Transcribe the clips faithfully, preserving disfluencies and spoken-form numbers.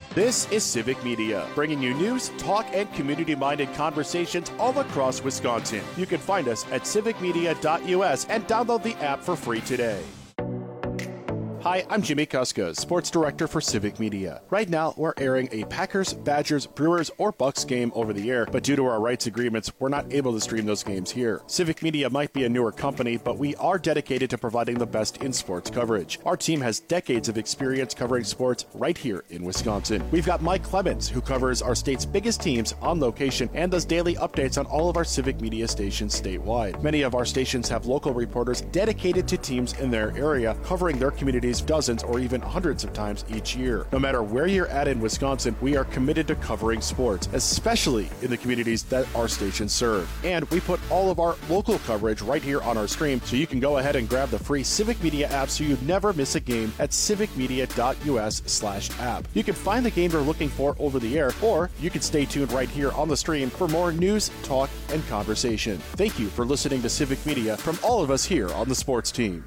This is Civic Media, bringing you news, talk, and community-minded conversations all across Wisconsin. You can find us at civic media dot U S and download the app for free today. Hi, I'm Jimmy Kuska, Sports Director for Civic Media. Right now, we're airing a Packers, Badgers, Brewers, or Bucks game over the air, but due to our rights agreements, we're not able to stream those games here. Civic Media might be a newer company, but we are dedicated to providing the best in sports coverage. Our team has decades of experience covering sports right here in Wisconsin. We've got Mike Clemens, who covers our state's biggest teams on location and does daily updates on all of our Civic Media stations statewide. Many of our stations have local reporters dedicated to teams in their area, covering their communities dozens or even hundreds of times each year. No matter where you're at in Wisconsin, we are committed to covering sports, especially in the communities that our stations serve. And we put all of our local coverage right here on our stream, so you can go ahead and grab the free Civic Media app so you never miss a game at civic media dot U S slash app. You can find the game you're looking for over the air, or you can stay tuned right here on the stream for more news, talk, and conversation. Thank you for listening to Civic Media from all of us here on the sports team.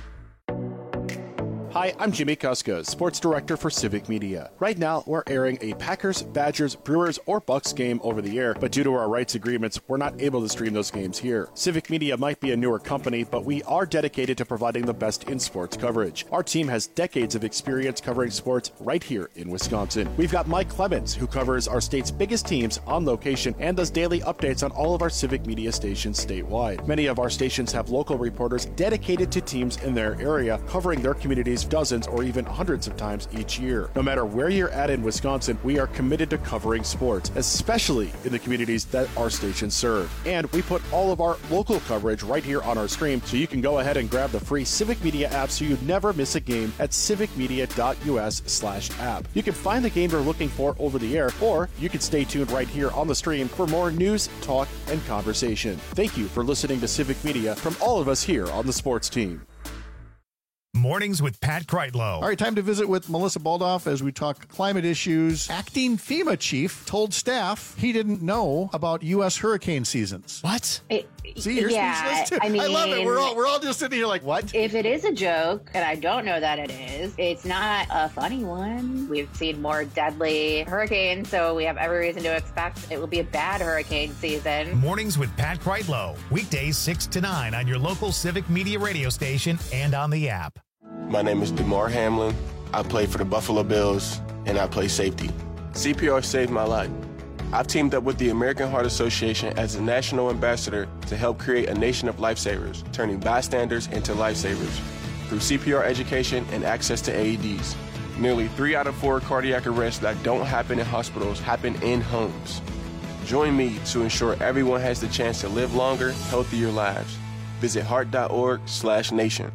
Hi, I'm Jimmy Kuska, Sports Director for Civic Media. Right now, we're airing a Packers, Badgers, Brewers, or Bucks game over the air, but due to our rights agreements, we're not able to stream those games here. Civic Media might be a newer company, but we are dedicated to providing the best in sports coverage. Our team has decades of experience covering sports right here in Wisconsin. We've got Mike Clemens, who covers our state's biggest teams on location and does daily updates on all of our Civic Media stations statewide. Many of our stations have local reporters dedicated to teams in their area, covering their communities dozens or even hundreds of times each year. No matter where you're at in Wisconsin, we are committed to covering sports, especially in the communities that our stations serve. And we put all of our local coverage right here on our stream, so you can go ahead and grab the free Civic Media app so you never miss a game at civic media dot U S slash app. You can find the game you're looking for over the air, or you can stay tuned right here on the stream for more news, talk, and conversation. Thank you for listening to Civic Media from all of us here on the sports team. Mornings with Pat Kreitlow. All right, time to visit with Melissa Baldoff as we talk climate issues. Acting FEMA chief told staff he didn't know about U S hurricane seasons. What? It, See, you're yeah, speechless too. I mean, I love it. We're all we're all just sitting here like, what? If it is a joke, and I don't know that it is, it's not a funny one. We've seen more deadly hurricanes, so we have every reason to expect it will be a bad hurricane season. Mornings with Pat Kreitlow. Weekdays six to nine on your local Civic Media radio station and on the app. My name is DeMar Hamlin. I play for the Buffalo Bills, and I play safety. C P R saved my life. I've teamed up with the American Heart Association as a national ambassador to help create a nation of lifesavers, turning bystanders into lifesavers through C P R education and access to A E Ds. Nearly three out of four cardiac arrests that don't happen in hospitals happen in homes. Join me to ensure everyone has the chance to live longer, healthier lives. Visit heart dot org slash nation.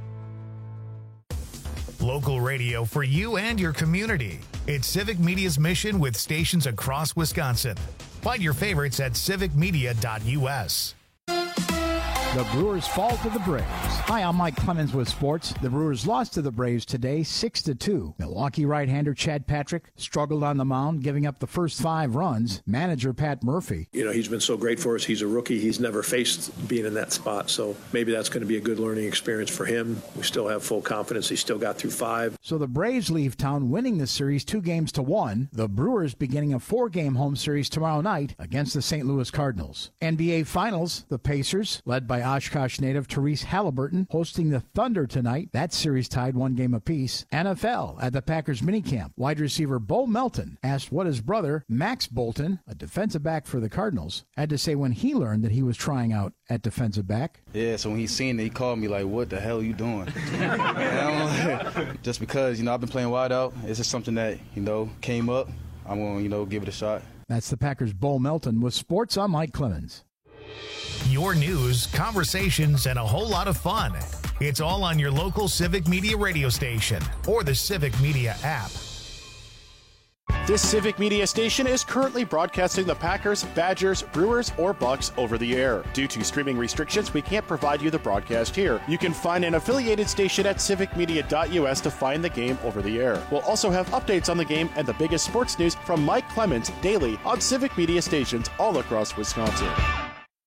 Local radio for you and your community. It's Civic Media's mission with stations across Wisconsin. Find your favorites at civic media dot U S. The Brewers fall to the Braves. Hi, I'm Mike Clemens with sports. The Brewers lost to the Braves today, six to two. Milwaukee right-hander Chad Patrick struggled on the mound, giving up the first five runs. Manager Pat Murphy. You know, he's been so great for us. He's a rookie. He's never faced being in that spot, so maybe that's going to be a good learning experience for him. We still have full confidence. He still got through five. So the Braves leave town winning the series two games to one. The Brewers beginning a four-game home series tomorrow night against the Saint Louis Cardinals. N B A Finals, the Pacers, led by Oshkosh native Therese Halliburton, hosting the Thunder tonight. That series tied one game apiece. N F L at the Packers minicamp. Wide receiver Bo Melton asked what his brother, Max Bolton, a defensive back for the Cardinals, had to say when he learned that he was trying out at defensive back. Yeah, so when he seen it, he called me like, what the hell are you doing? And I'm like, just because, you know, I've been playing wide out. It's just something that, you know, came up. I'm going to, you know, give it a shot. That's the Packers' Bo Melton with sports. I'm Mike Clemens. Your news, conversations, and a whole lot of fun. It's all on your local Civic Media radio station or the Civic Media app. This Civic Media station is currently broadcasting the Packers, Badgers, Brewers, or Bucks over the air. Due to streaming restrictions, we can't provide you the broadcast here. You can find an affiliated station at civic media dot U S to find the game over the air. We'll also have updates on the game and the biggest sports news from Mike Clemens daily on Civic Media stations all across Wisconsin.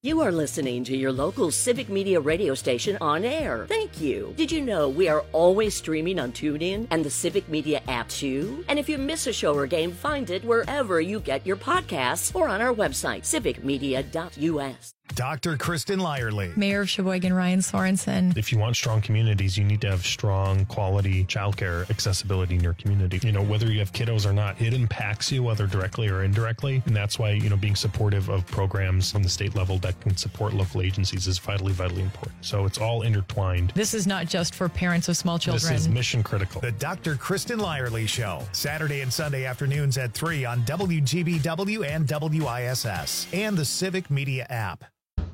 You are listening to your local Civic Media radio station on air. Thank you. Did you know we are always streaming on TuneIn and the Civic Media app too? And if you miss a show or game, find it wherever you get your podcasts or on our website, civic media dot U S. Doctor Kristen Lyerly. Mayor of Sheboygan, Ryan Sorensen. If you want strong communities, you need to have strong quality childcare accessibility in your community. You know, whether you have kiddos or not, it impacts you, whether directly or indirectly. And that's why, you know, being supportive of programs on the state level that can support local agencies is vitally, vitally important. So it's all intertwined. This is not just for parents of small children. This is mission critical. The Doctor Kristen Lyerly Show, Saturday and Sunday afternoons at three on W G B W and W I S S and the Civic Media app.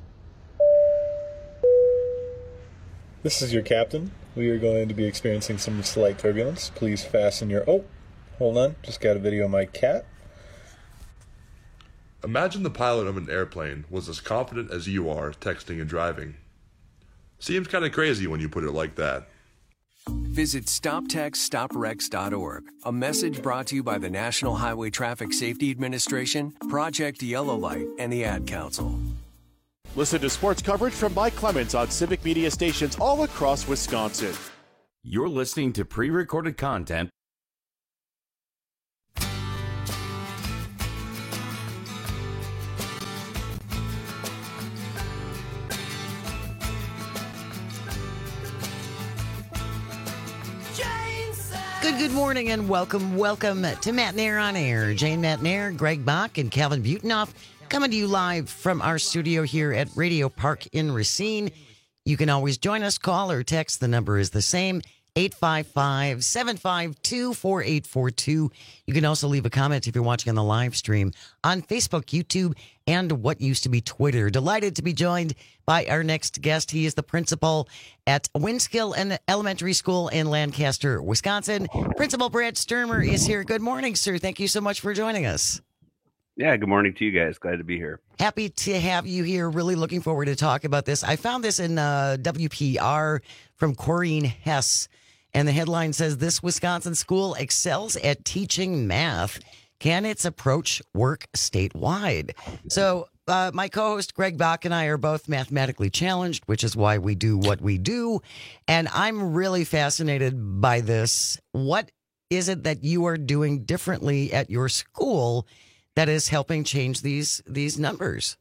This is your captain. We are going to be experiencing some slight turbulence. Please fasten your... Oh, hold on. Just got a video of my cat. Imagine the pilot of an airplane was as confident as you are texting and driving. Seems kind of crazy when you put it like that. Visit stop text stop wrecks dot org. A message brought to you by the National Highway Traffic Safety Administration, Project Yellow Light, and the Ad Council. Listen to sports coverage from Mike Clemens on Civic Media stations all across Wisconsin. You're listening to pre-recorded content. Good, good morning and welcome, welcome to Matt Nair on Air. Jane Matt Nair, Greg Bach, and Calvin Butenoff coming to you live from our studio here at Radio Park in Racine. You can always join us, call or text. The number is the same, eight five five, seven five two, four eight four two. You can also leave a comment if you're watching on the live stream on Facebook, YouTube, and what used to be Twitter. Delighted to be joined by our next guest. He is the principal at Winskill Elementary School in Lancaster, Wisconsin. Principal Brad Sturmer is here. Good morning, sir. Thank you so much for joining us. Yeah, good morning to you guys. Glad to be here. Happy to have you here. Really looking forward to talk about this. I found this in uh, W P R from Corrine Hess, and the headline says, "This Wisconsin school excels at teaching math. Can its approach work statewide?" So uh, my co-host Greg Bach and I are both mathematically challenged, which is why we do what we do. And I'm really fascinated by this. What is it that you are doing differently at your school that is helping change these these numbers?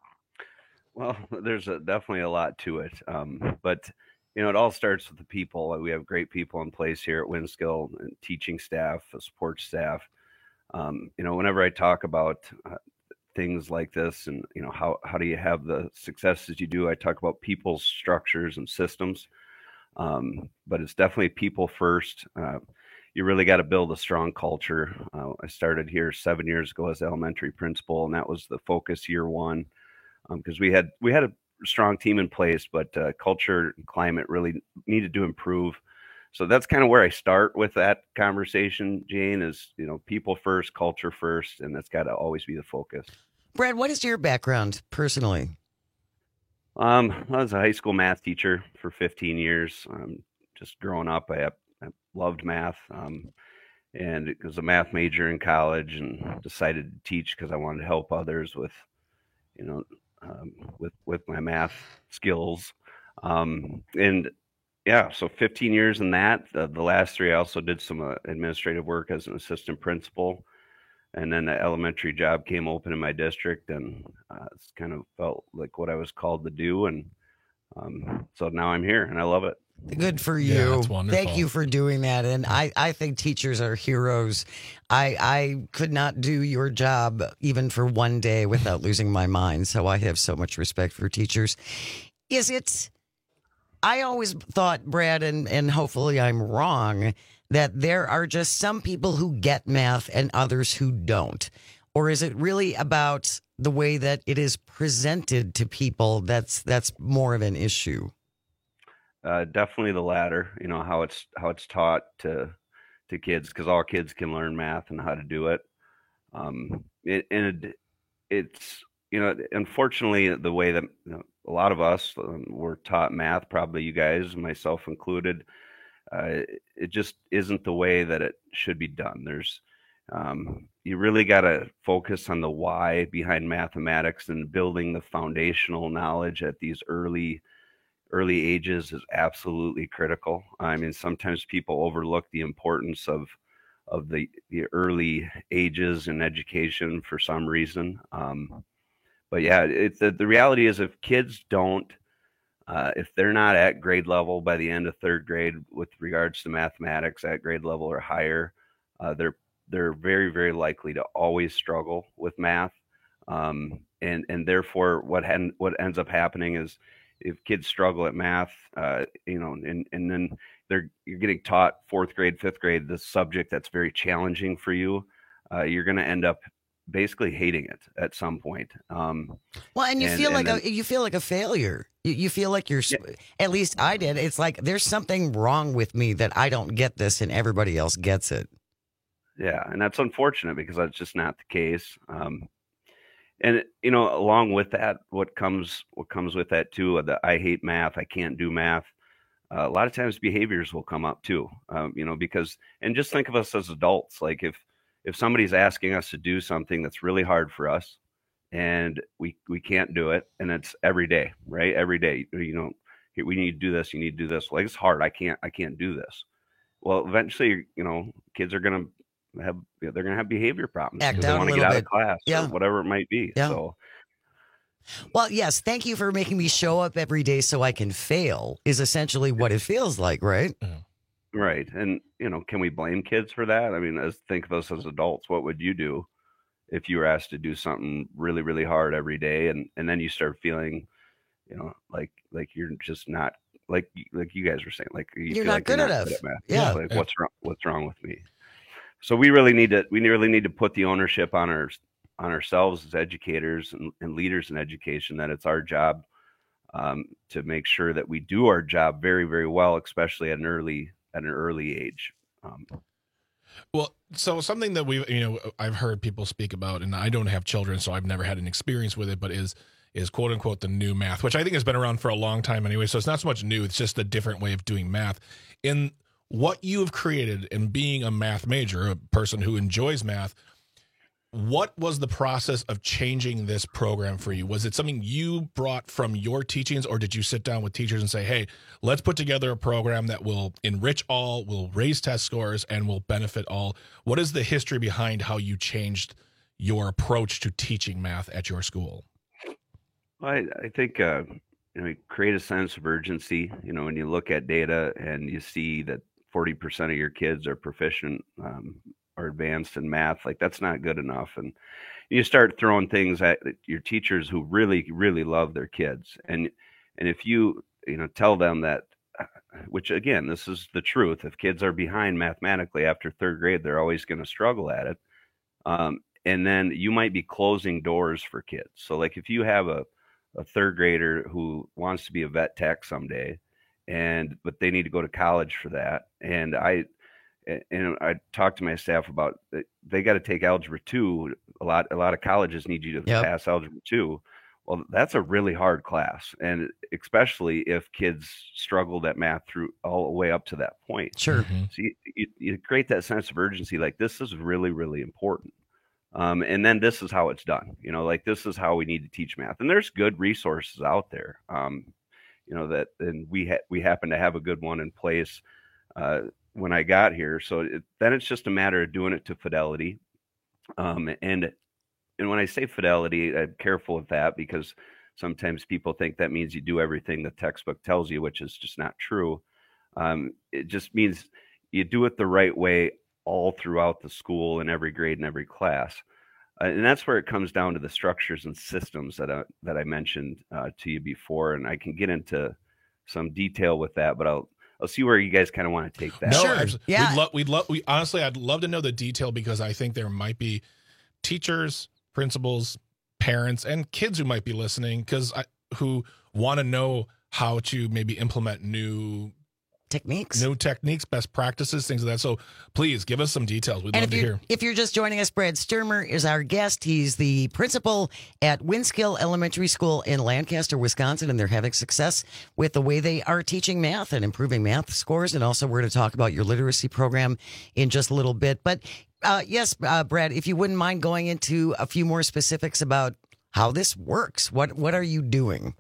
Well, there's a, definitely a lot to it. Um, but, you know, it all starts with the people. We have great people in place here at Winskill, and teaching staff, support staff. Um, you know, whenever I talk about uh, things like this and, you know, how, how do you have the successes you do, I talk about people's structures and systems. Um, but it's definitely people first. Uh, You really got to build a strong culture. Uh, I started here seven years ago as elementary principal, and that was the focus year one, because um, we had we had a strong team in place, but uh, culture and climate really needed to improve. So that's kind of where I start with that conversation, Jane, is, you know, people first, culture first, and that's got to always be the focus. Brad, what is your background personally? Um, I was a high school math teacher for fifteen years. Um, just growing up, I I loved math, um, and it was a math major in college, and decided to teach because I wanted to help others with, you know, um, with with my math skills. Um, and yeah, so fifteen years in that. The, the last three, I also did some uh, administrative work as an assistant principal, and then the elementary job came open in my district, and uh, it's kind of felt like what I was called to do, and um, so now I'm here, and I love it. Good for you. Yeah, that's wonderful. Thank you for doing that. And I, I think teachers are heroes. I I could not do your job even for one day without losing my mind. So I have so much respect for teachers. Is it, I always thought, Brad, and, and hopefully I'm wrong, that there are just some people who get math and others who don't. Or is it really about the way that it is presented to people that's that's more of an issue? Uh, definitely the latter. You know, how it's how it's taught to to kids, because all kids can learn math and how to do it. Um, it and it, it's you know, unfortunately, the way that, you know, a lot of us um, were taught math, probably you guys, myself included, uh, it just isn't the way that it should be done. There's Um, you really got to focus on the why behind mathematics, and building the foundational knowledge at these early early ages is absolutely critical. I mean, sometimes people overlook the importance of of the, the early ages in education for some reason. Um, but yeah, it, the, the reality is if kids don't, uh, if they're not at grade level by the end of third grade with regards to mathematics at grade level or higher, uh, they're they're very, very likely to always struggle with math. Um, and, and therefore what, had, what ends up happening is if kids struggle at math, uh, you know, and, and then they're, you're getting taught fourth grade, fifth grade, this subject that's very challenging for you, uh, you're going to end up basically hating it at some point. Um, well, and you and, feel and like then, a, you feel like a failure. You, you feel like you're, yeah. At least I did. It's like, there's something wrong with me that I don't get this and everybody else gets it. Yeah. And that's unfortunate because that's just not the case. Um, And, you know, along with that, what comes what comes with that, too, the I hate math, I can't do math. Uh, a lot of times behaviors will come up, too, um, you know, because and just think of us as adults. Like if if somebody's asking us to do something that's really hard for us and we, we can't do it, and it's every day, right? Every day, you know, we need to do this. You need to do this. Like, it's hard. I can't I can't do this. Well, eventually, you know, kids are going to have they're going to have behavior problems because they want to get out bit. of class yeah. or whatever it might be. Yeah. So, well, yes, thank you for making me show up every day so I can fail is essentially what it feels like, right? Right. And, you know, can we blame kids for that? I mean, as think of us as adults, what would you do if you were asked to do something really, really hard every day, and, and then you start feeling, you know, like like you're just not like like you guys were saying, like you you're feel not like good you're enough. Not good at math. Yeah. Like what's wrong? What's wrong with me? So we really need to we really need to put the ownership on our on ourselves as educators and, and leaders in education, that it's our job um, to make sure that we do our job very, very well, especially at an early at an early age. Um, well, so something that we you know I've heard people speak about, and I don't have children, so I've never had an experience with it, but is is quote unquote the new math, which I think has been around for a long time anyway. So it's not so much new; it's just a different way of doing math. In what you have created and being a math major, a person who enjoys math, what was the process of changing this program for you? Was it something you brought from your teachings, or did you sit down with teachers and say, hey, let's put together a program that will enrich all, will raise test scores, and will benefit all? What is the history behind how you changed your approach to teaching math at your school? Well, I, I think uh, you know, create a sense of urgency. You know, when you look at data and you see that forty percent of your kids are proficient um, or advanced in math, like that's not good enough. And you start throwing things at your teachers who really, really love their kids. And, and if you, you know, tell them that, which again, this is the truth. If kids are behind mathematically after third grade, they're always going to struggle at it. Um, and then you might be closing doors for kids. So like if you have a, a third grader who wants to be a vet tech someday, and but they need to go to college for that. And I and I talked to my staff about they got to take algebra two. A lot a lot of colleges need you to yep. pass algebra two. Well, that's a really hard class, and especially if kids struggled at math through all the way up to that point. Sure. Mm-hmm. So you, you, you create that sense of urgency, like this is really, really important. Um, and then this is how it's done. You know, like this is how we need to teach math. And there's good resources out there. Um, you know, that, and we ha- we happen to have a good one in place uh, when I got here. So it, then it's just a matter of doing it to fidelity. Um, and, and when I say fidelity, I'm careful with that because sometimes people think that means you do everything the textbook tells you, which is just not true. Um, it just means you do it the right way all throughout the school in every grade and every class. Uh, and that's where it comes down to the structures and systems that I, that I mentioned uh, to you before. And I can get into some detail with that, but I'll I'll see where you guys kind of want to take that. No, sure. Yeah. We'd love, we'd love, we honestly, I'd love to know the detail because I think there might be teachers, principals, parents, and kids who might be listening because who want to know how to maybe implement new techniques. New techniques, best practices, things like that. So please give us some details. We'd And love if to you're, hear. if you're just joining us, Brad Sturmer is our guest. He's the principal at Winskill Elementary School in Lancaster, Wisconsin, and they're having success with the way they are teaching math and improving math scores. And also, we're going to talk about your literacy program in just a little bit. But uh, yes, uh, Brad, if you wouldn't mind going into a few more specifics about how this works. What what are you doing?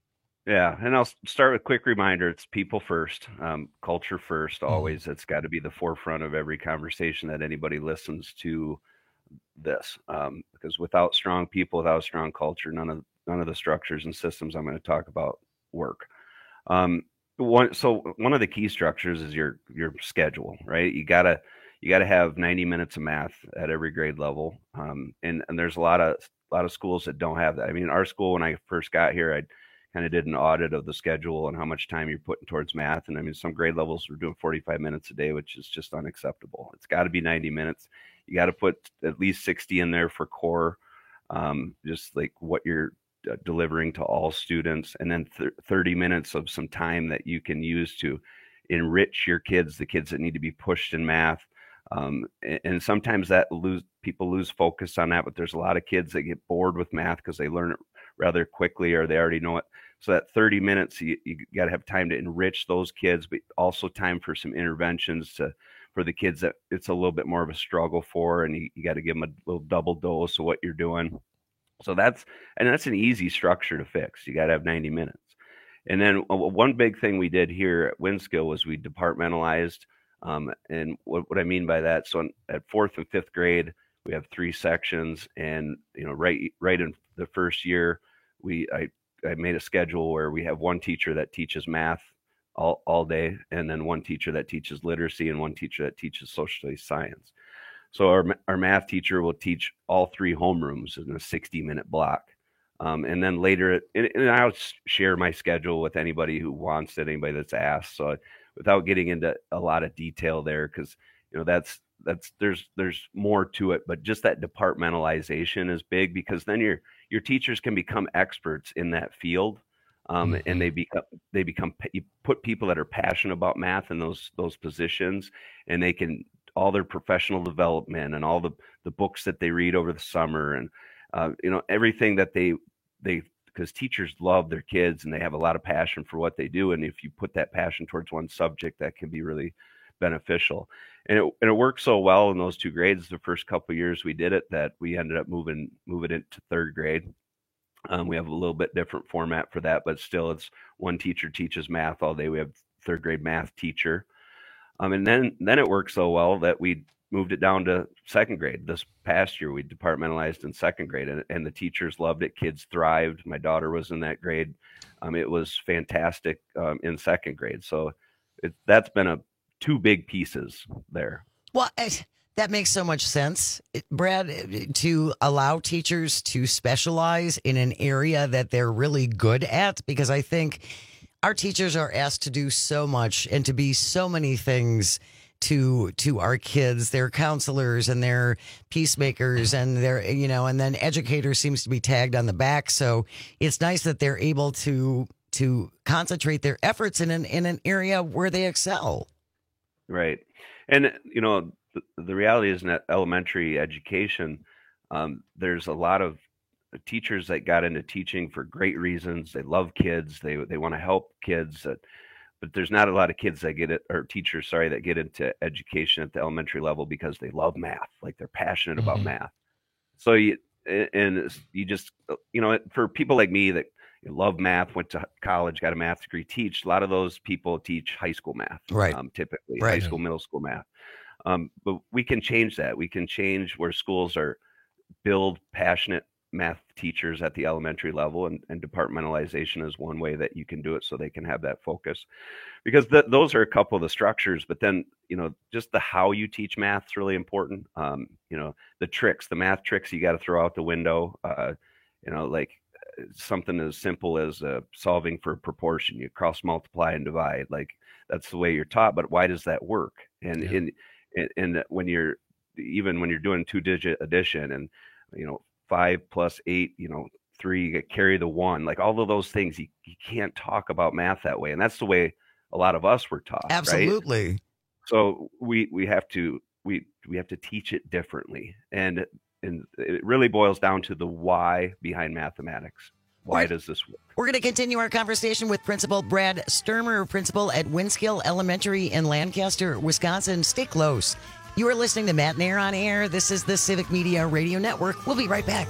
Yeah, and I'll start with a quick reminder. It's people first, um, culture first, always. Mm-hmm. It's got to be the forefront of every conversation that anybody listens to this. Um, because without strong people, without a strong culture, none of none of the structures and systems I'm going to talk about work. Um, one, so one of the key structures is your your schedule, right? You gotta you gotta have ninety minutes of math at every grade level, um, and and there's a lot of a lot of schools that don't have that. I mean, our school, when I first got here, I kind of did an audit of the schedule and how much time you're putting towards math. And I mean, some grade levels were doing forty-five minutes a day, which is just unacceptable. It's got to be ninety minutes. You got to put at least sixty in there for core, um, just like what you're uh, delivering to all students. And then th- thirty minutes of some time that you can use to enrich your kids, the kids that need to be pushed in math. Um, and, and sometimes that lose people lose focus on that, but there's a lot of kids that get bored with math because they learn it rather quickly or they already know it. So that thirty minutes, you, you got to have time to enrich those kids, but also time for some interventions to for the kids that it's a little bit more of a struggle for, and you, you got to give them a little double dose of what you're doing. So that's and that's an easy structure to fix. You got to have ninety minutes. And then uh, one big thing we did here at Winskill was we departmentalized. Um, and what, what I mean by that, so in, at fourth and fifth grade, we have three sections, and you know, right right in the first year, we I. I made a schedule where we have one teacher that teaches math all, all day, and then one teacher that teaches literacy and one teacher that teaches social science. So our, our math teacher will teach all three homerooms in a sixty minute block. Um, and then later, and, and I'll share my schedule with anybody who wants it, anybody that's asked. So without getting into a lot of detail there, because, you know, that's, that's, there's, there's more to it, but just that departmentalization is big, because then you're, your teachers can become experts in that field, um, mm-hmm. and they become they become you put people that are passionate about math in those those positions, and they can all their professional development and all the the books that they read over the summer, and uh, you know, everything that they they because teachers love their kids and they have a lot of passion for what they do, and if you put that passion towards one subject, that can be really beneficial. And it, and it worked so well in those two grades the first couple of years we did it that we ended up moving moving it to third grade. Um, we have a little bit different format for that, but still it's one teacher teaches math all day. We have third grade math teacher. Um, and then then it worked so well that we moved it down to second grade. This past year we departmentalized in second grade, and, and the teachers loved it. Kids thrived. My daughter was in that grade. Um, it was fantastic um, in second grade. So it, that's been a two big pieces there. Well, that makes so much sense, Brad, to allow teachers to specialize in an area that they're really good at, because I think our teachers are asked to do so much and to be so many things to to our kids. They're counselors and they're peacemakers and they're, you know, and then educator seems to be tagged on the back. So it's nice that they're able to to concentrate their efforts in an in an area where they excel. Right. And, you know, the, the reality is that elementary education, um, there's a lot of teachers that got into teaching for great reasons. They love kids. They they want to help kids. Uh, but there's not a lot of kids that get it, or teachers, sorry, that get into education at the elementary level because they love math, like they're passionate mm-hmm. about math. So you, and you just, you know, for people like me that love math, went to college, got a math degree, teach. A lot of those people teach high school math, right? Um, typically, right. high school, middle school math. Um, but we can change that. We can change where schools are build passionate math teachers at the elementary level, and, and departmentalization is one way that you can do it so they can have that focus. Because th- those are a couple of the structures, but then, you know, just the how you teach math is really important. Um, you know, the tricks, the math tricks, you got to throw out the window. Uh, you know, like something as simple as uh, solving for proportion. You cross multiply and divide. Like that's the way you're taught, but why does that work? And Yeah. in and, and when you're even when you're doing two digit addition, and you know, five plus eight, you know, three, you carry the one, like all of those things, you, you can't talk about math that way. And that's the way a lot of us were taught. Absolutely. Right? So we we have to we we have to teach it differently, and and it really boils down to the why behind mathematics. Why right. does this work? We're going to continue our conversation with Principal Brad Sturmer, principal at Winskill Elementary in Lancaster, Wisconsin. Stay close. You are listening to Matt Nair on Air. This is the Civic Media Radio Network. We'll be right back.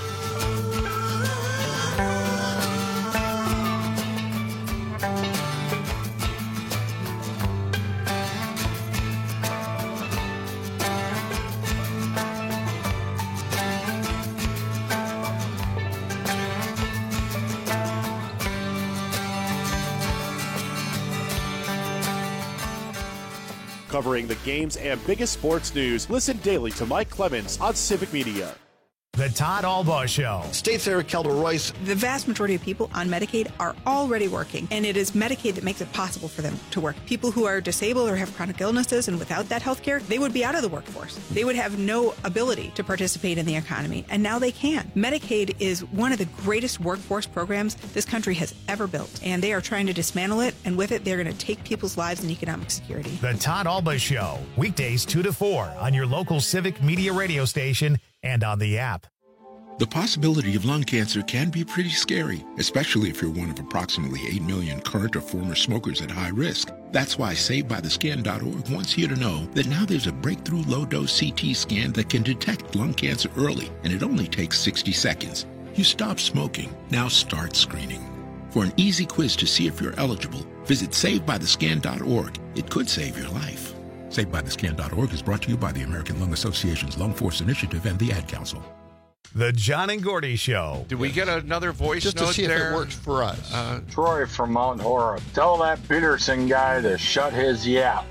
Covering the games and biggest sports news, listen daily to Mike Clemens on Civic Media. The Todd Albaugh Show. State Senator Kelda Royce. The vast majority of people on Medicaid are already working, and it is Medicaid that makes it possible for them to work. People who are disabled or have chronic illnesses and without that health care, they would be out of the workforce. They would have no ability to participate in the economy, and now they can. Medicaid is one of the greatest workforce programs this country has ever built, and they are trying to dismantle it, and with it, they're going to take people's lives and economic security. The Todd Albaugh Show, weekdays two to four on your local Civic Media radio station and on the app. The possibility of lung cancer can be pretty scary, especially if you're one of approximately eight million current or former smokers at high risk. That's why Saved By The Scan dot org wants you to know that now there's a breakthrough low-dose C T scan that can detect lung cancer early, and it only takes sixty seconds. You stop smoking, now start screening. For an easy quiz to see if you're eligible, visit Saved By The Scan dot org. It could save your life. Saved By The Scan dot org is brought to you by the American Lung Association's Lung Force Initiative and the Ad Council. The John and Gordy Show. Did we get another voice Just note to see there? if it works for us. Uh, Troy from Mount Horeb. Tell that Peterson guy to shut his yap.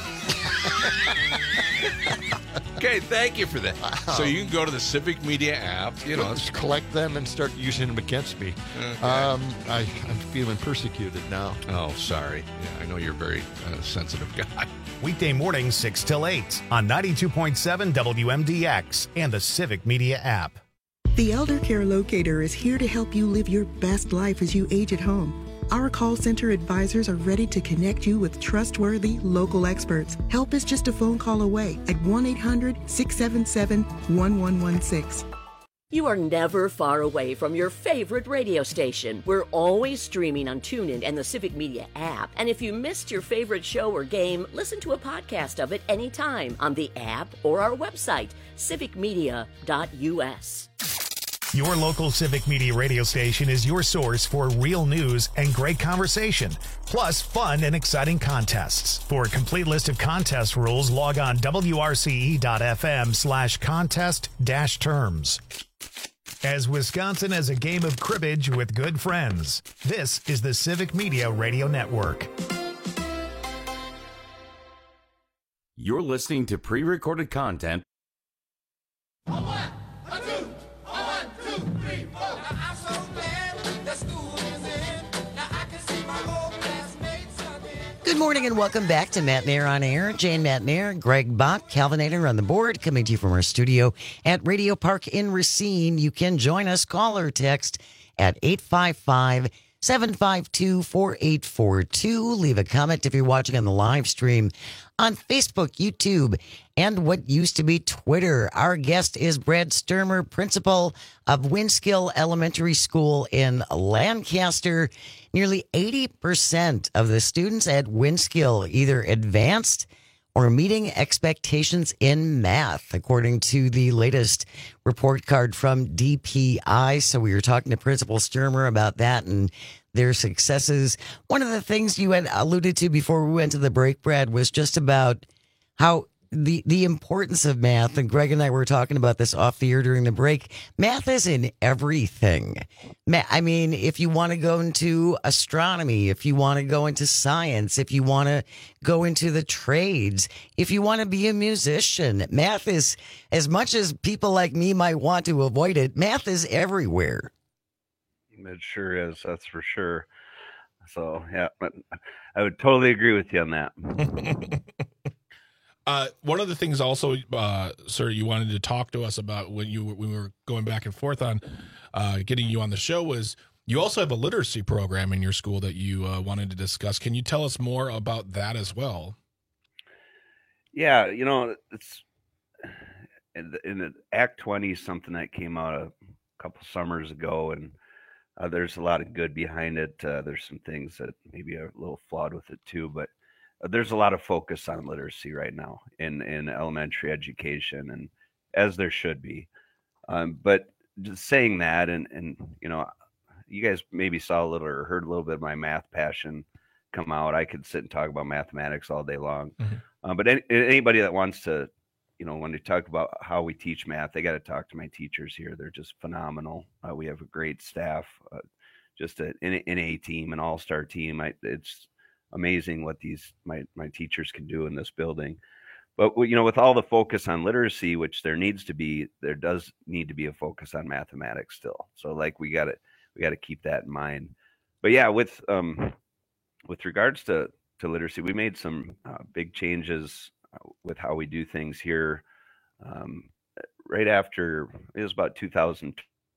okay, thank you for that. Wow. So you can go to the Civic Media app. You know, just collect them and start using them against me. Okay. Um, I, I'm feeling persecuted now. Oh, sorry. Yeah, I know you're a very uh, sensitive guy. Weekday mornings six till eight on ninety-two point seven W M D X and the Civic Media app. The Elder Care Locator is here to help you live your best life as you age at home. Our call center advisors are ready to connect you with trustworthy local experts. Help is just a phone call away at one eight hundred six seven seven one one one six. You are never far away from your favorite radio station. We're always streaming on TuneIn and the Civic Media app. And if you missed your favorite show or game, listen to a podcast of it anytime on the app or our website, civic media dot U S. Your local Civic Media radio station is your source for real news and great conversation, plus fun and exciting contests. For a complete list of contest rules, log on W R C E dot F M slash contest dash terms. As Wisconsin has a game of cribbage with good friends, this is the Civic Media Radio Network. You're listening to pre-recorded content. Good morning and welcome back to Matt Nair on Air. Jane Matt Nair, Greg Bach, Calvinator on the board, coming to you from our studio at Radio Park in Racine. You can join us, call or text at eight five five, seven five two, four eight four two. Leave a comment if you're watching on the live stream on Facebook, YouTube, and what used to be Twitter. Our guest is Brad Sturmer, principal of Winskill Elementary School in Lancaster. Nearly eighty percent of the students at Winskill either advanced or meeting expectations in math, according to the latest report card from D P I. So we were talking to Principal Sturmer about that and their successes. One of the things you had alluded to before we went to the break, Brad, was just about how the the importance of math, and Greg and I were talking about this off the air during the break. Math is in everything. I mean, if you want to go into astronomy, if you want to go into science, if you want to go into the trades, if you want to be a musician, math is, as much as people like me might want to avoid it, math is everywhere. It sure is. That's for sure. So, yeah, I would totally agree with you on that. Uh, one of the things also, uh, sir, you wanted to talk to us about when you when we were going back and forth on uh, getting you on the show was You also have a literacy program in your school that you uh, wanted to discuss. Can you tell us more about that as well? Yeah, you know, it's in the, in the Act twenty, something that came out a couple summers ago, and uh, there's a lot of good behind it. Uh, there's some things that maybe are a little flawed with it too, but uh, there's a lot of focus on literacy right now in, in elementary education, and as there should be. Um, but just saying that, and, and, you know, you guys maybe saw a little or heard a little bit of my math passion come out. I could sit and talk about mathematics all day long. Mm-hmm. Uh, but any, anybody that wants to, you know, when they talk about how we teach math, they got to talk to my teachers here. They're just phenomenal. Uh, we have a great staff, uh, just a, an, an A team, an all-star team. I, it's amazing what these my, my teachers can do in this building. But, you know, with all the focus on literacy, which there needs to be, there does need to be a focus on mathematics still. So, like, we got to we got to keep that in mind. But yeah, with um, with regards to, to literacy, we made some uh, big changes uh, with how we do things here. Um, right after, it was about two thousand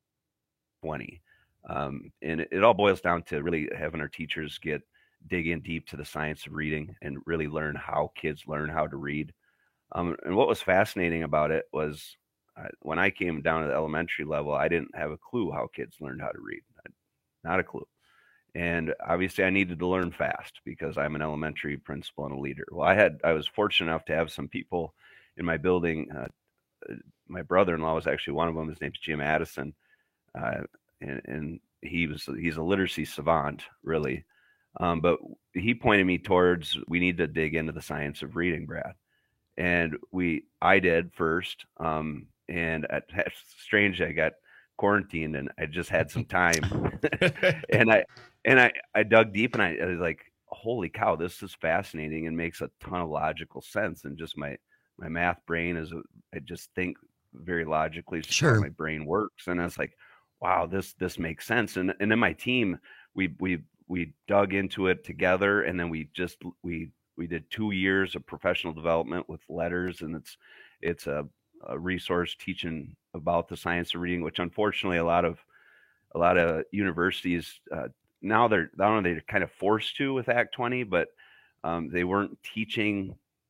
twenty. Um, and it, it all boils down to really having our teachers get dig in deep to the science of reading and really learn how kids learn how to read. Um, and what was fascinating about it was uh, when I came down to the elementary level, I didn't have a clue how kids learned how to read. Not a clue. And obviously I needed to learn fast because I'm an elementary principal and a leader. Well, I had, I was fortunate enough to have some people in my building. Uh, my brother-in-law was actually one of them. His name's Jim Addison. Uh, and, and he was, he's a literacy savant, really. Um, but he pointed me towards, we need to dig into the science of reading, Brad. And we, I did first. Um, and at, it's strange, I got quarantined and I just had some time. and I, and I, I dug deep and I, I was like, holy cow, this is fascinating and makes a ton of logical sense. And just my, my math brain is, I just think very logically. Sure. How my brain works. And I was like, wow, this, this makes sense. And, and then my team, we, we, we dug into it together, and then we just we we did two years of professional development with letters, and it's it's a, a resource teaching about the science of reading, which unfortunately a lot of a lot of universities uh, now they're not only they're kind of forced to with Act twenty, but um, they weren't teaching.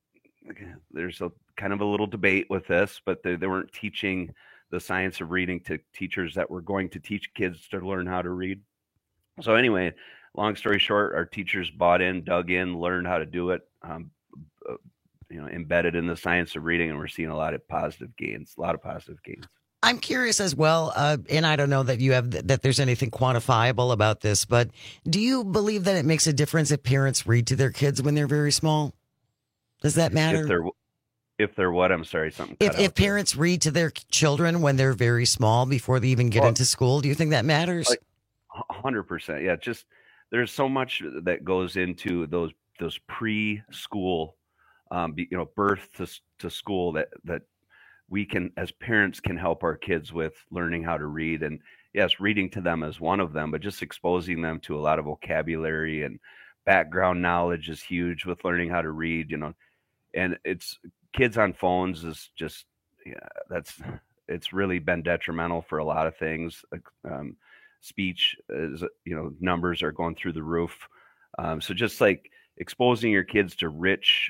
There's a kind of a little debate with this, but they, they weren't teaching the science of reading to teachers that were going to teach kids to learn how to read. So anyway, long story short, our teachers bought in, dug in, learned how to do it, um, uh, you know, embedded in the science of reading, and we're seeing a lot of positive gains, a lot of positive gains. I'm curious as well, uh, and I don't know that you have that there's anything quantifiable about this, but do you believe that it makes a difference if parents read to their kids when they're very small? Does that matter? If they're, if they're what? I'm sorry, something. If if parents read to their children when they're very small before they even get well, into school, do you think that matters? Like, one hundred percent. Yeah, just there's so much that goes into those those preschool, um, you know, birth to to school that that we can as parents can help our kids with learning how to read. And yes, reading to them is one of them, but just exposing them to a lot of vocabulary and background knowledge is huge with learning how to read. You know, and it's kids on phones is just yeah, that's it's really been detrimental for a lot of things. Um, speech is, you know, numbers are going through the roof. Um, so just like exposing your kids to rich,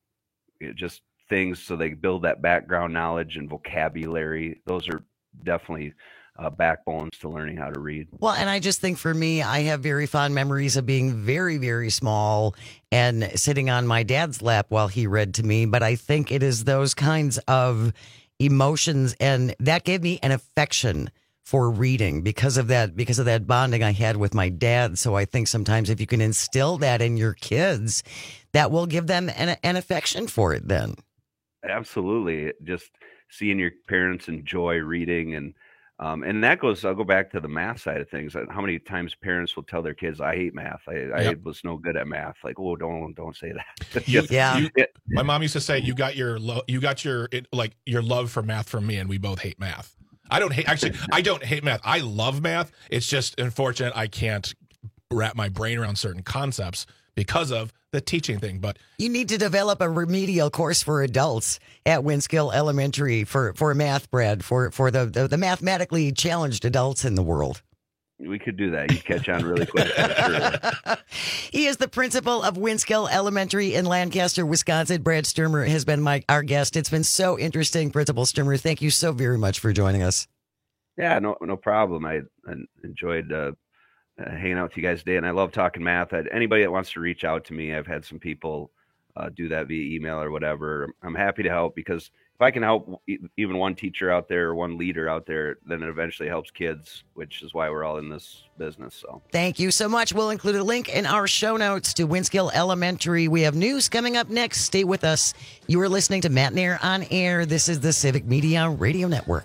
you know, just things so they build that background knowledge and vocabulary. Those are definitely uh, backbones to learning how to read. Well, and I just think for me, I have very fond memories of being very, very small and sitting on my dad's lap while he read to me. But I think it is those kinds of emotions, and that gave me an affection for reading because of that, because of that bonding I had with my dad. So I think sometimes if you can instill that in your kids, that will give them an, an affection for it then. Absolutely. Just seeing your parents enjoy reading, and um, and that goes, I'll go back to the math side of things. How many times parents will tell their kids, I hate math. I, yep. I was no good at math. Like, oh, don't, don't say that. You, yeah. You, my mom used to say, you got your, lo- you got your, it, like your love for math from me, and we both hate math. I don't hate, actually, I don't hate math. I love math. It's just unfortunate I can't wrap my brain around certain concepts because of the teaching thing. But you need to develop a remedial course for adults at Winskill Elementary for, for math, Brad, for, for the, the, the mathematically challenged adults in the world. We could do that. You'd catch on really quick. Sure. He is the principal of Winskill Elementary in Lancaster, Wisconsin. Brad Sturmer has been my our guest. It's been so interesting, Principal Sturmer. Thank you so very much for joining us. Yeah, no, no problem. I, I enjoyed uh, uh, hanging out with you guys today, and I love talking math. I'd, anybody that wants to reach out to me, I've had some people uh, do that via email or whatever. I'm happy to help, because if I can help even one teacher out there, one leader out there, then it eventually helps kids, which is why we're all in this business. So thank you so much. We'll include a link in our show notes to Winskill Elementary. We have news coming up next. Stay with us. You are listening to Matt Nair on Air. This is the Civic Media Radio Network.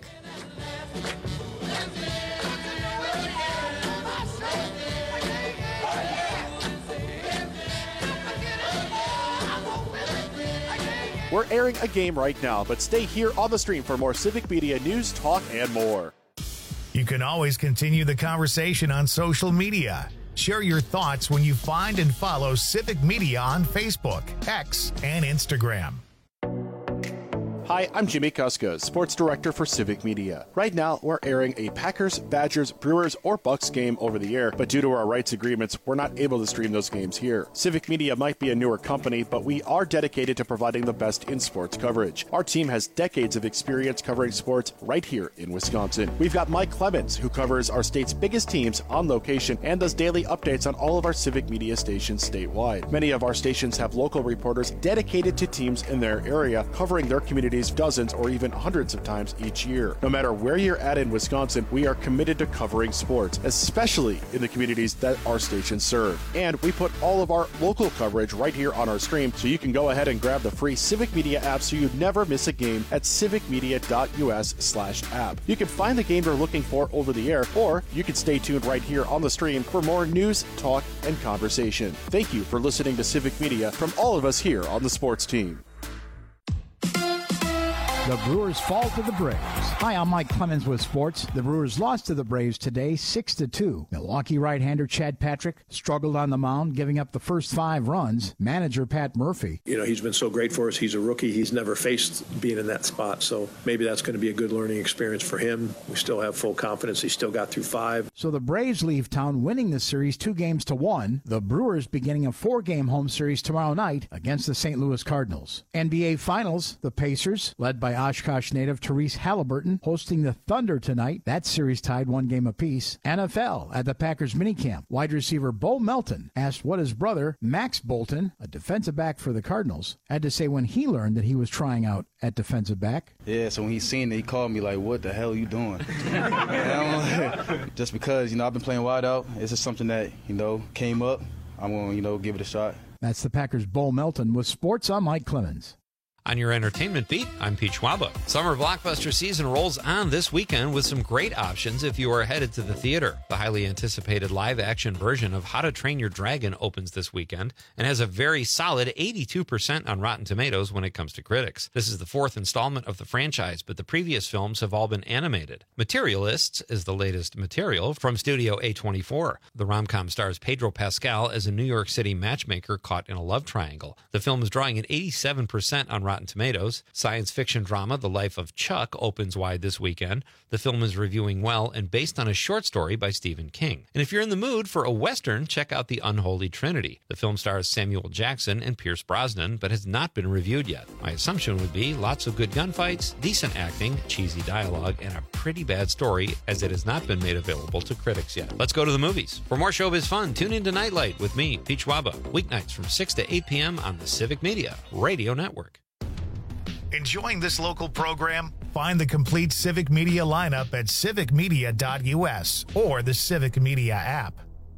We're airing a game right now, but stay here on the stream for more Civic Media news, talk, and more. You can always continue the conversation on social media. Share your thoughts when you find and follow Civic Media on Facebook, X, and Instagram. Hi, I'm Jimmy Kuska, Sports Director for Civic Media. Right now, we're airing a Packers, Badgers, Brewers, or Bucks game over the air, but due to our rights agreements, we're not able to stream those games here. Civic Media might be a newer company, but we are dedicated to providing the best in sports coverage. Our team has decades of experience covering sports right here in Wisconsin. We've got Mike Clemens, who covers our state's biggest teams on location and does daily updates on all of our Civic Media stations statewide. Many of our stations have local reporters dedicated to teams in their area, covering their community dozens or even hundreds of times each year. No matter where you're at in Wisconsin, we are committed to covering sports, especially in the communities that our stations serve. And we put all of our local coverage right here on our stream, so you can go ahead and grab the free Civic Media app so you never miss a game at civicmedia.us slash app. You can find the game you're looking for over the air, or you can stay tuned right here on the stream for more news, talk, and conversation. Thank you for listening to Civic Media from all of us here on the sports team. The Brewers fall to the Braves. Hi, I'm Mike Clemens with sports. The Brewers lost to the Braves today, six to two. Milwaukee right-hander Chad Patrick struggled on the mound, giving up the first five runs. Manager Pat Murphy. You know, he's been so great for us. He's a rookie. He's never faced being in that spot, so maybe that's going to be a good learning experience for him. We still have full confidence. He still got through five. So the Braves leave town winning the series two games to one. The Brewers beginning a four-game home series tomorrow night against the Saint Louis Cardinals. N B A Finals, the Pacers, led by Oshkosh native Therese Halliburton, hosting the Thunder tonight. That series tied one game apiece. N F L at the Packers minicamp. Wide receiver Bo Melton asked what his brother, Max Bolton, a defensive back for the Cardinals, had to say when he learned that he was trying out at defensive back. Yeah, so when he seen it, he called me like, what the hell are you doing? And I'm like, just because, you know, I've been playing wide out. It's just something that, you know, came up. I'm going to, you know, give it a shot. That's the Packers' Bo Melton with sports. I'm Mike Clemens. On your entertainment beat, I'm Pete Schwaba. Summer blockbuster season rolls on this weekend with some great options if you are headed to the theater. The highly anticipated live-action version of How to Train Your Dragon opens this weekend and has a very solid eighty-two percent on Rotten Tomatoes when it comes to critics. This is the fourth installment of the franchise, but the previous films have all been animated. Materialists is the latest material from Studio A twenty-four. The rom-com stars Pedro Pascal as a New York City matchmaker caught in a love triangle. The film is drawing an eighty-seven percent on Rotten Rotten Tomatoes. Science fiction drama The Life of Chuck opens wide this weekend. The film is reviewing well and based on a short story by Stephen King. And if you're in the mood for a Western, check out The Unholy Trinity. The film stars Samuel Jackson and Pierce Brosnan, but has not been reviewed yet. My assumption would be lots of good gunfights, decent acting, cheesy dialogue, and a pretty bad story, as it has not been made available to critics yet. Let's go to the movies. For more showbiz fun, tune in to Nightlight with me, Pete Schwaba, weeknights from six to eight p.m. on the Civic Media Radio Network. Enjoying this local program? Find the complete Civic Media lineup at civic media dot u s or the Civic Media app.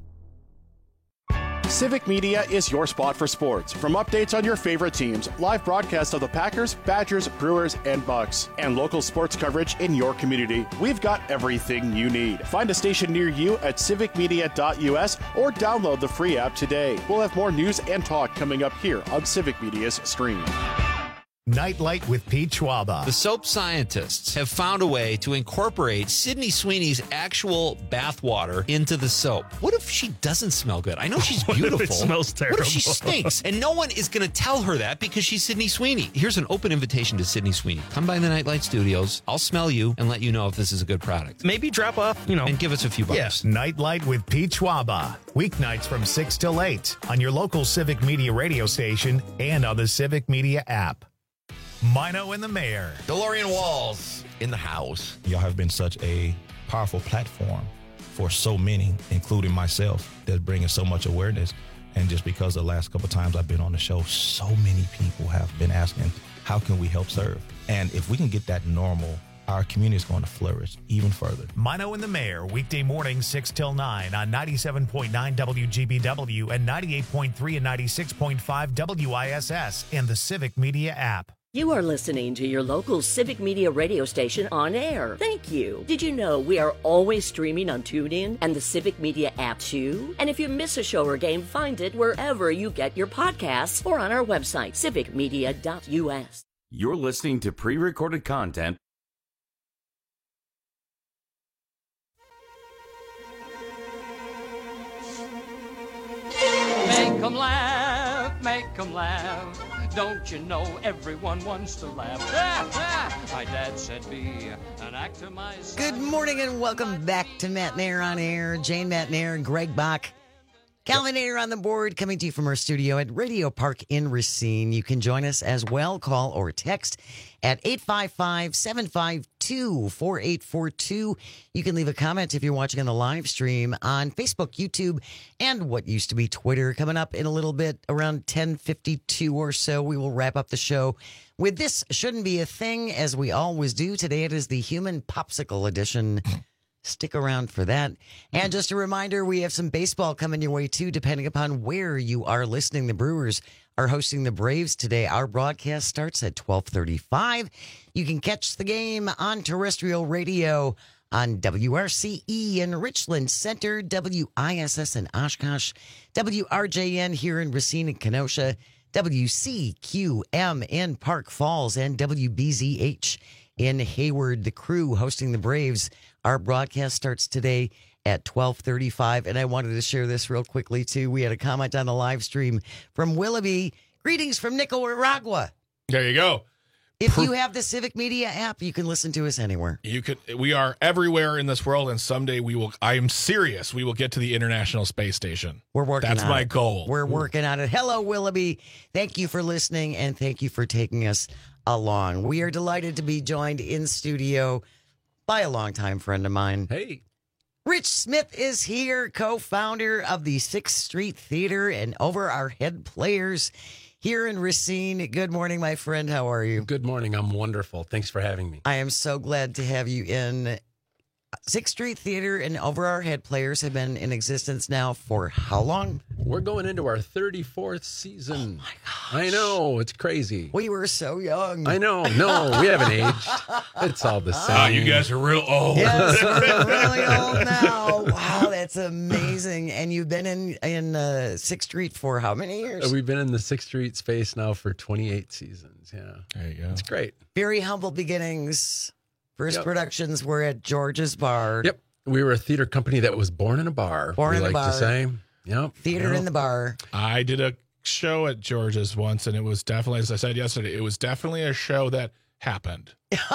Civic Media is your spot for sports. From updates on your favorite teams, live broadcasts of the Packers, Badgers, Brewers, and Bucks, and local sports coverage in your community, we've got everything you need. Find a station near you at civic media dot u s or download the free app today. We'll have more news and talk coming up here on Civic Media's stream. Nightlight with Pete Schwaba. The soap scientists have found a way to incorporate Sydney Sweeney's actual bath water into the soap. What if she doesn't smell good? I know she's beautiful. What if it smells terrible? What if she stinks? And no one is going to tell her that because she's Sydney Sweeney. Here's an open invitation to Sydney Sweeney. Come by the Nightlight Studios. I'll smell you and let you know if this is a good product. Maybe drop off, you know. And give us a few bucks. Yes. Nightlight with Pete Schwaba. Weeknights from six till eight on your local Civic Media radio station and on the Civic Media app. Mino and the Mayor. DeLorean Walls in the house. Y'all have been such a powerful platform for so many, including myself, that's bringing so much awareness. And just because the last couple of times I've been on the show, so many people have been asking, how can we help serve? And if we can get that normal, our community is going to flourish even further. Mino and the Mayor, weekday mornings six till nine on ninety-seven point nine W G B W and ninety-eight point three and ninety-six point five W I S S and the Civic Media app. You are listening to your local Civic Media radio station on air. Thank you. Did you know we are always streaming on TuneIn and the Civic Media app too? And if you miss a show or game, find it wherever you get your podcasts or on our website, civic media dot U S. You're listening to pre-recorded content. Make 'em laugh, make 'em laugh. Don't you know everyone wants to laugh? My dad said be an actor myself. Good morning and welcome back to Matt Nair on Air. Jane Matt Nair, Greg Bach, Calvin Nair on the board, coming to you from our studio at Radio Park in Racine. You can join us as well. Call or text at eight five five, seven five two, four eight four two. You can leave a comment if you're watching on the live stream on Facebook, YouTube, and what used to be Twitter. Coming up in a little bit, around ten fifty-two or so, we will wrap up the show with This Shouldn't Be a Thing, as we always do. Today it is the Human Popsicle Edition. Stick around for that. And just a reminder, we have some baseball coming your way too, depending upon where you are listening. The Brewers are hosting the Braves today. Our broadcast starts at twelve thirty-five. You can catch the game on terrestrial radio on W R C E in Richland Center, W I S S in Oshkosh, W R J N here in Racine and Kenosha, W C Q M in Park Falls, and W B Z H in Hayward. The Crew hosting the Braves. Our broadcast starts today at twelve thirty-five, and I wanted to share this real quickly, too. We had a comment on the live stream from Willoughby. Greetings from Nicaragua. There you go. If you have the Civic Media app, you can listen to us anywhere. You could. We are everywhere in this world, and someday we will. I am serious. We will get to the International Space Station. We're working. That's on my it. goal. We're working on it. Hello, Willoughby. Thank you for listening, and thank you for taking us along. We are delighted to be joined in studio by a longtime friend of mine. Hey. Rich Smith is here, co-founder of the Sixth Street Theater and over our head players here in Racine. Good morning, my friend. How are you? Good morning. I'm wonderful. Thanks for having me. I am so glad to have you in. Sixth Street Theater and Over Our Head Players have been in existence now for how long? We're going into our thirty-fourth season. Oh my gosh. I know. It's crazy. We were so young. I know. No, we haven't aged. It's all the same. Oh, you guys are real old. Yes, we're really old now. Wow, that's amazing. And you've been in, in uh, Sixth Street for how many years? We've been in the Sixth Street space now for twenty-eight seasons. Yeah. There you go. It's great. Very humble beginnings. First Yep. productions were at George's Bar. Yep. We were a theater company that was born in a bar. Born we in a like bar. to say. Yep. Theater Yep. in the bar. I did a show at George's once, and it was definitely, as I said yesterday, it was definitely a show that happened.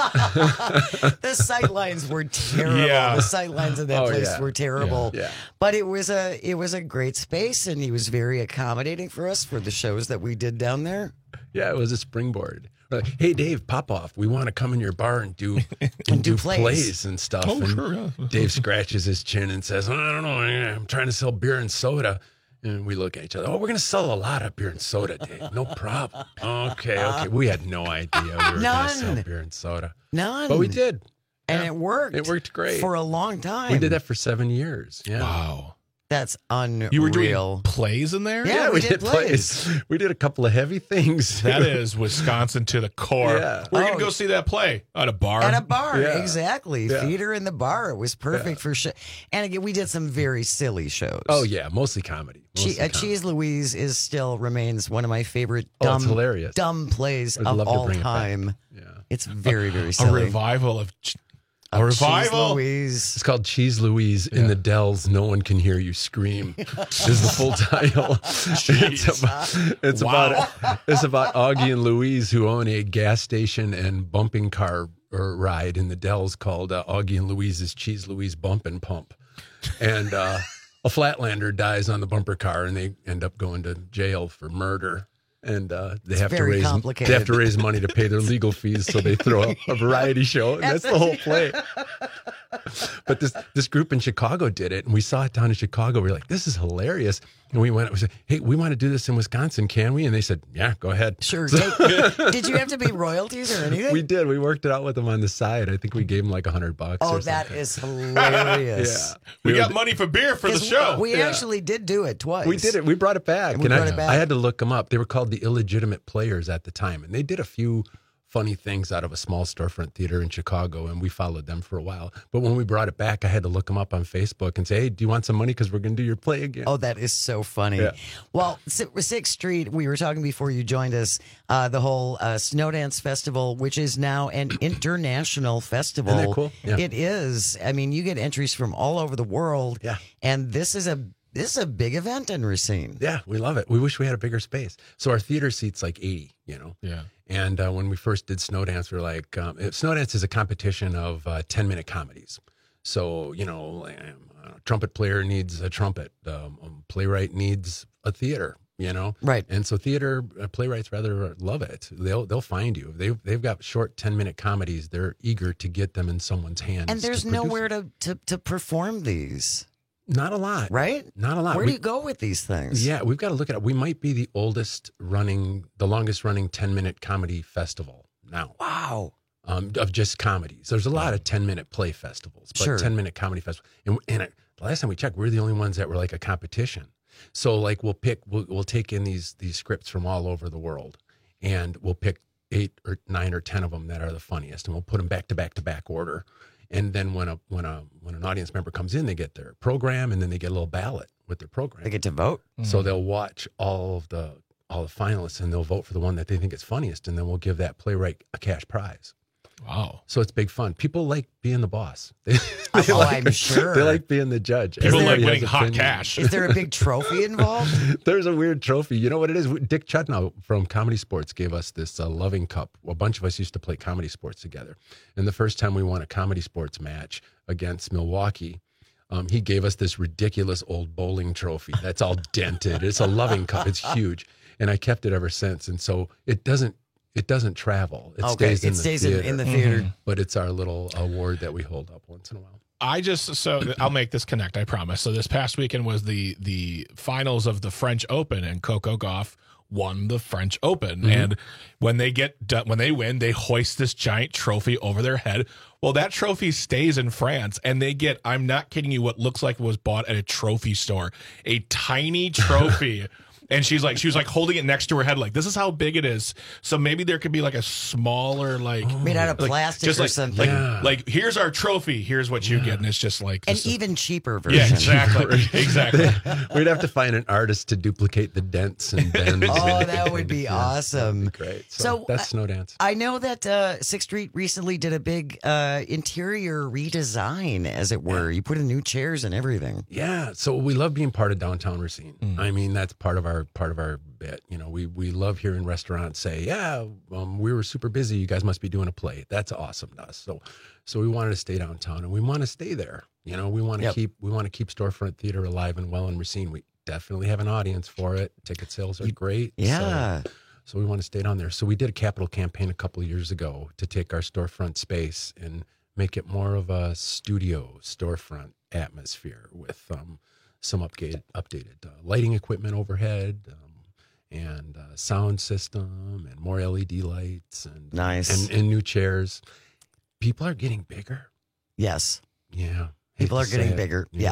The sight lines were terrible. Yeah. The sight lines of that Oh, place yeah. were terrible. Yeah. Yeah. But it was a it was a great space, and he was very accommodating for us for the shows that we did down there. Yeah, it was a springboard. Like, hey, Dave, pop off. We want to come in your bar and do and do do plays. plays. and stuff. Oh, and sure, yeah. Dave scratches his chin and says, I don't know. I'm trying to sell beer and soda. And we look at each other. Oh, we're going to sell a lot of beer and soda, Dave. No problem. Okay, okay. We had no idea we were going to sell None. beer and soda. None. But we did. And Yeah. it worked. It worked great. For a long time. We did that for seven years. Yeah. Wow. That's unreal. You were doing plays in there? Yeah, we, we did, did plays. plays. We did a couple of heavy things. That is Wisconsin to the core. Yeah. We're Oh. going to go see that play at a bar. At a bar, Yeah. exactly. Yeah. Theater in the bar. It was perfect for sure. And again, we did some very silly shows. Oh yeah, mostly comedy. Mostly Che- uh, comedy. Cheese Louise is still remains one of my favorite Oh, dumb, it's hilarious. dumb plays I'd of love to all bring it back. time. Yeah. It's very, very a silly. revival of ch- a Of revival. Cheese Louise. It's called Cheese Louise in the Dells. No one can hear you scream. Is the full title. it's about, it's, Wow. about it's about Augie and Louise who own a gas station and bumping car or ride in the Dells called uh, Augie and Louise's Cheese Louise Bump and Pump. And uh, a Flatlander dies on the bumper car, and they end up going to jail for murder. And uh, they It's have to very raise complicated. they have to raise money to pay their legal fees, so they throw a, a variety show, and that's the whole play. But this this group in Chicago did it, and we saw it down in Chicago. We were like, "This is hilarious!" And we went, we said, "Hey, we want to do this in Wisconsin, can we?" And they said, "Yeah, go ahead." Sure. So- Take- did you have to pay royalties or anything? we did. We worked it out with them on the side. I think we gave them like a hundred bucks. oh, or that something. is hilarious. Yeah, We were- got money for beer for the 'Cause show. We Yeah. actually did do it twice. We did it. We brought it back. We and brought I, it back. I had to look them up. They were called the Illegitimate Players at the time. And they did a few funny things out of a small storefront theater in Chicago. And we followed them for a while. But when we brought it back, I had to look them up on Facebook and say, hey, do you want some money? Because we're going to do your play again. Oh, that is so funny. Yeah. Well, Si- Sixth Street, we were talking before you joined us, uh, the whole uh, Snow Dance Festival, which is now an international festival. Isn't that cool? Yeah. It is. I mean, you get entries from all over the world. Yeah. And this is a this is a big event in Racine. Yeah, we love it. We wish we had a bigger space. So our theater seats like eighty, you know. Yeah. And uh, when we first did Snow Dance, we were like, um, it- Snow Dance is a competition of uh, ten minute comedies. So, you know, a trumpet player needs a trumpet, um, a playwright needs a theater, you know? Right. And so theater uh, playwrights rather love it. They'll they'll find you. They, they've got short ten minute comedies. They're eager to get them in someone's hands. And there's to produce nowhere them. to, to, to perform these, Not a lot. right? Not a lot. Where We- do you go with these things? Yeah, we've got to look at it. We might be the oldest running, the longest running ten minute comedy festival now. Wow. Um, of just comedies. There's a lot of ten minute play festivals, but Sure. ten minute comedy festival. And, and it, the last time we checked, we're the only ones that were like a competition. So like we'll pick, we'll, we'll take in these these scripts from all over the world, and we'll pick eight or nine or ten of them that are the funniest, and we'll put them back to back to back order. And then when a when a when an audience member comes in, they get their program, and then they get a little ballot with their program. They get to vote. So they'll watch all of the all the finalists, and they'll vote for the one that they think is funniest, and then we'll give that playwright a cash prize. Wow. So it's big fun. People like being the boss. They, Oh, they like, I'm sure. They like being the judge. People like Everybody winning has hot opinions. cash. Is there a big trophy involved? There's a weird trophy. You know what it is? Dick Chudnow from Comedy Sports gave us this uh, loving cup. A bunch of us used to play comedy sports together. And the first time we won a comedy sports match against Milwaukee, um, he gave us this ridiculous old bowling trophy that's all dented. It's a loving cup. It's huge. And I kept it ever since. And so it doesn't it doesn't travel. It Okay, stays in it the stays in- theater. in the theater. Mhm. But it's our little award that we hold up once in a while. I just so I'll make this connect. I promise. So this past weekend was the the finals of the French Open, and Coco Gauff won the French Open. Mhm. And when they get done, when they win, they hoist this giant trophy over their head. Well, that trophy stays in France, and they get, I'm not kidding you, what looks like it was bought at a trophy store, a tiny trophy. And she's like, she was like holding it next to her head, like, this is how big it is. So maybe there could be like a smaller, like Made out of like, plastic just or like, something. Like, Yeah. like, here's our trophy. Here's what you get, and it's just like An this is- even cheaper version. yeah, exactly, exactly. We'd have to find an artist to duplicate the dents and bends. Oh, that would be awesome. Great. So, So, that's uh, Snow Dance. I know that uh, Sixth Street recently did a big uh, interior redesign, as it were. You put in new chairs and everything. Yeah, so we love being part of downtown Racine. I mean, that's part of our part of our bit. You know, we we love hearing restaurants say, "Yeah, um, we were super busy. You guys must be doing a play." That's awesome to us. So, so we wanted to stay downtown, and we want to stay there. You know, we want to Yep. keep we want to keep storefront theater alive and well in Racine. We definitely have an audience for it. Ticket sales are great. Yeah. So, so we want to stay down there. So we did a capital campaign a couple of years ago to take our storefront space and make it more of a studio storefront atmosphere with um, some updated, updated uh, lighting equipment overhead um, and uh, sound system and more L E D lights and Nice. and, and new chairs. People are getting bigger. Yes. Yeah. Hate People to are getting say it. bigger. Yeah.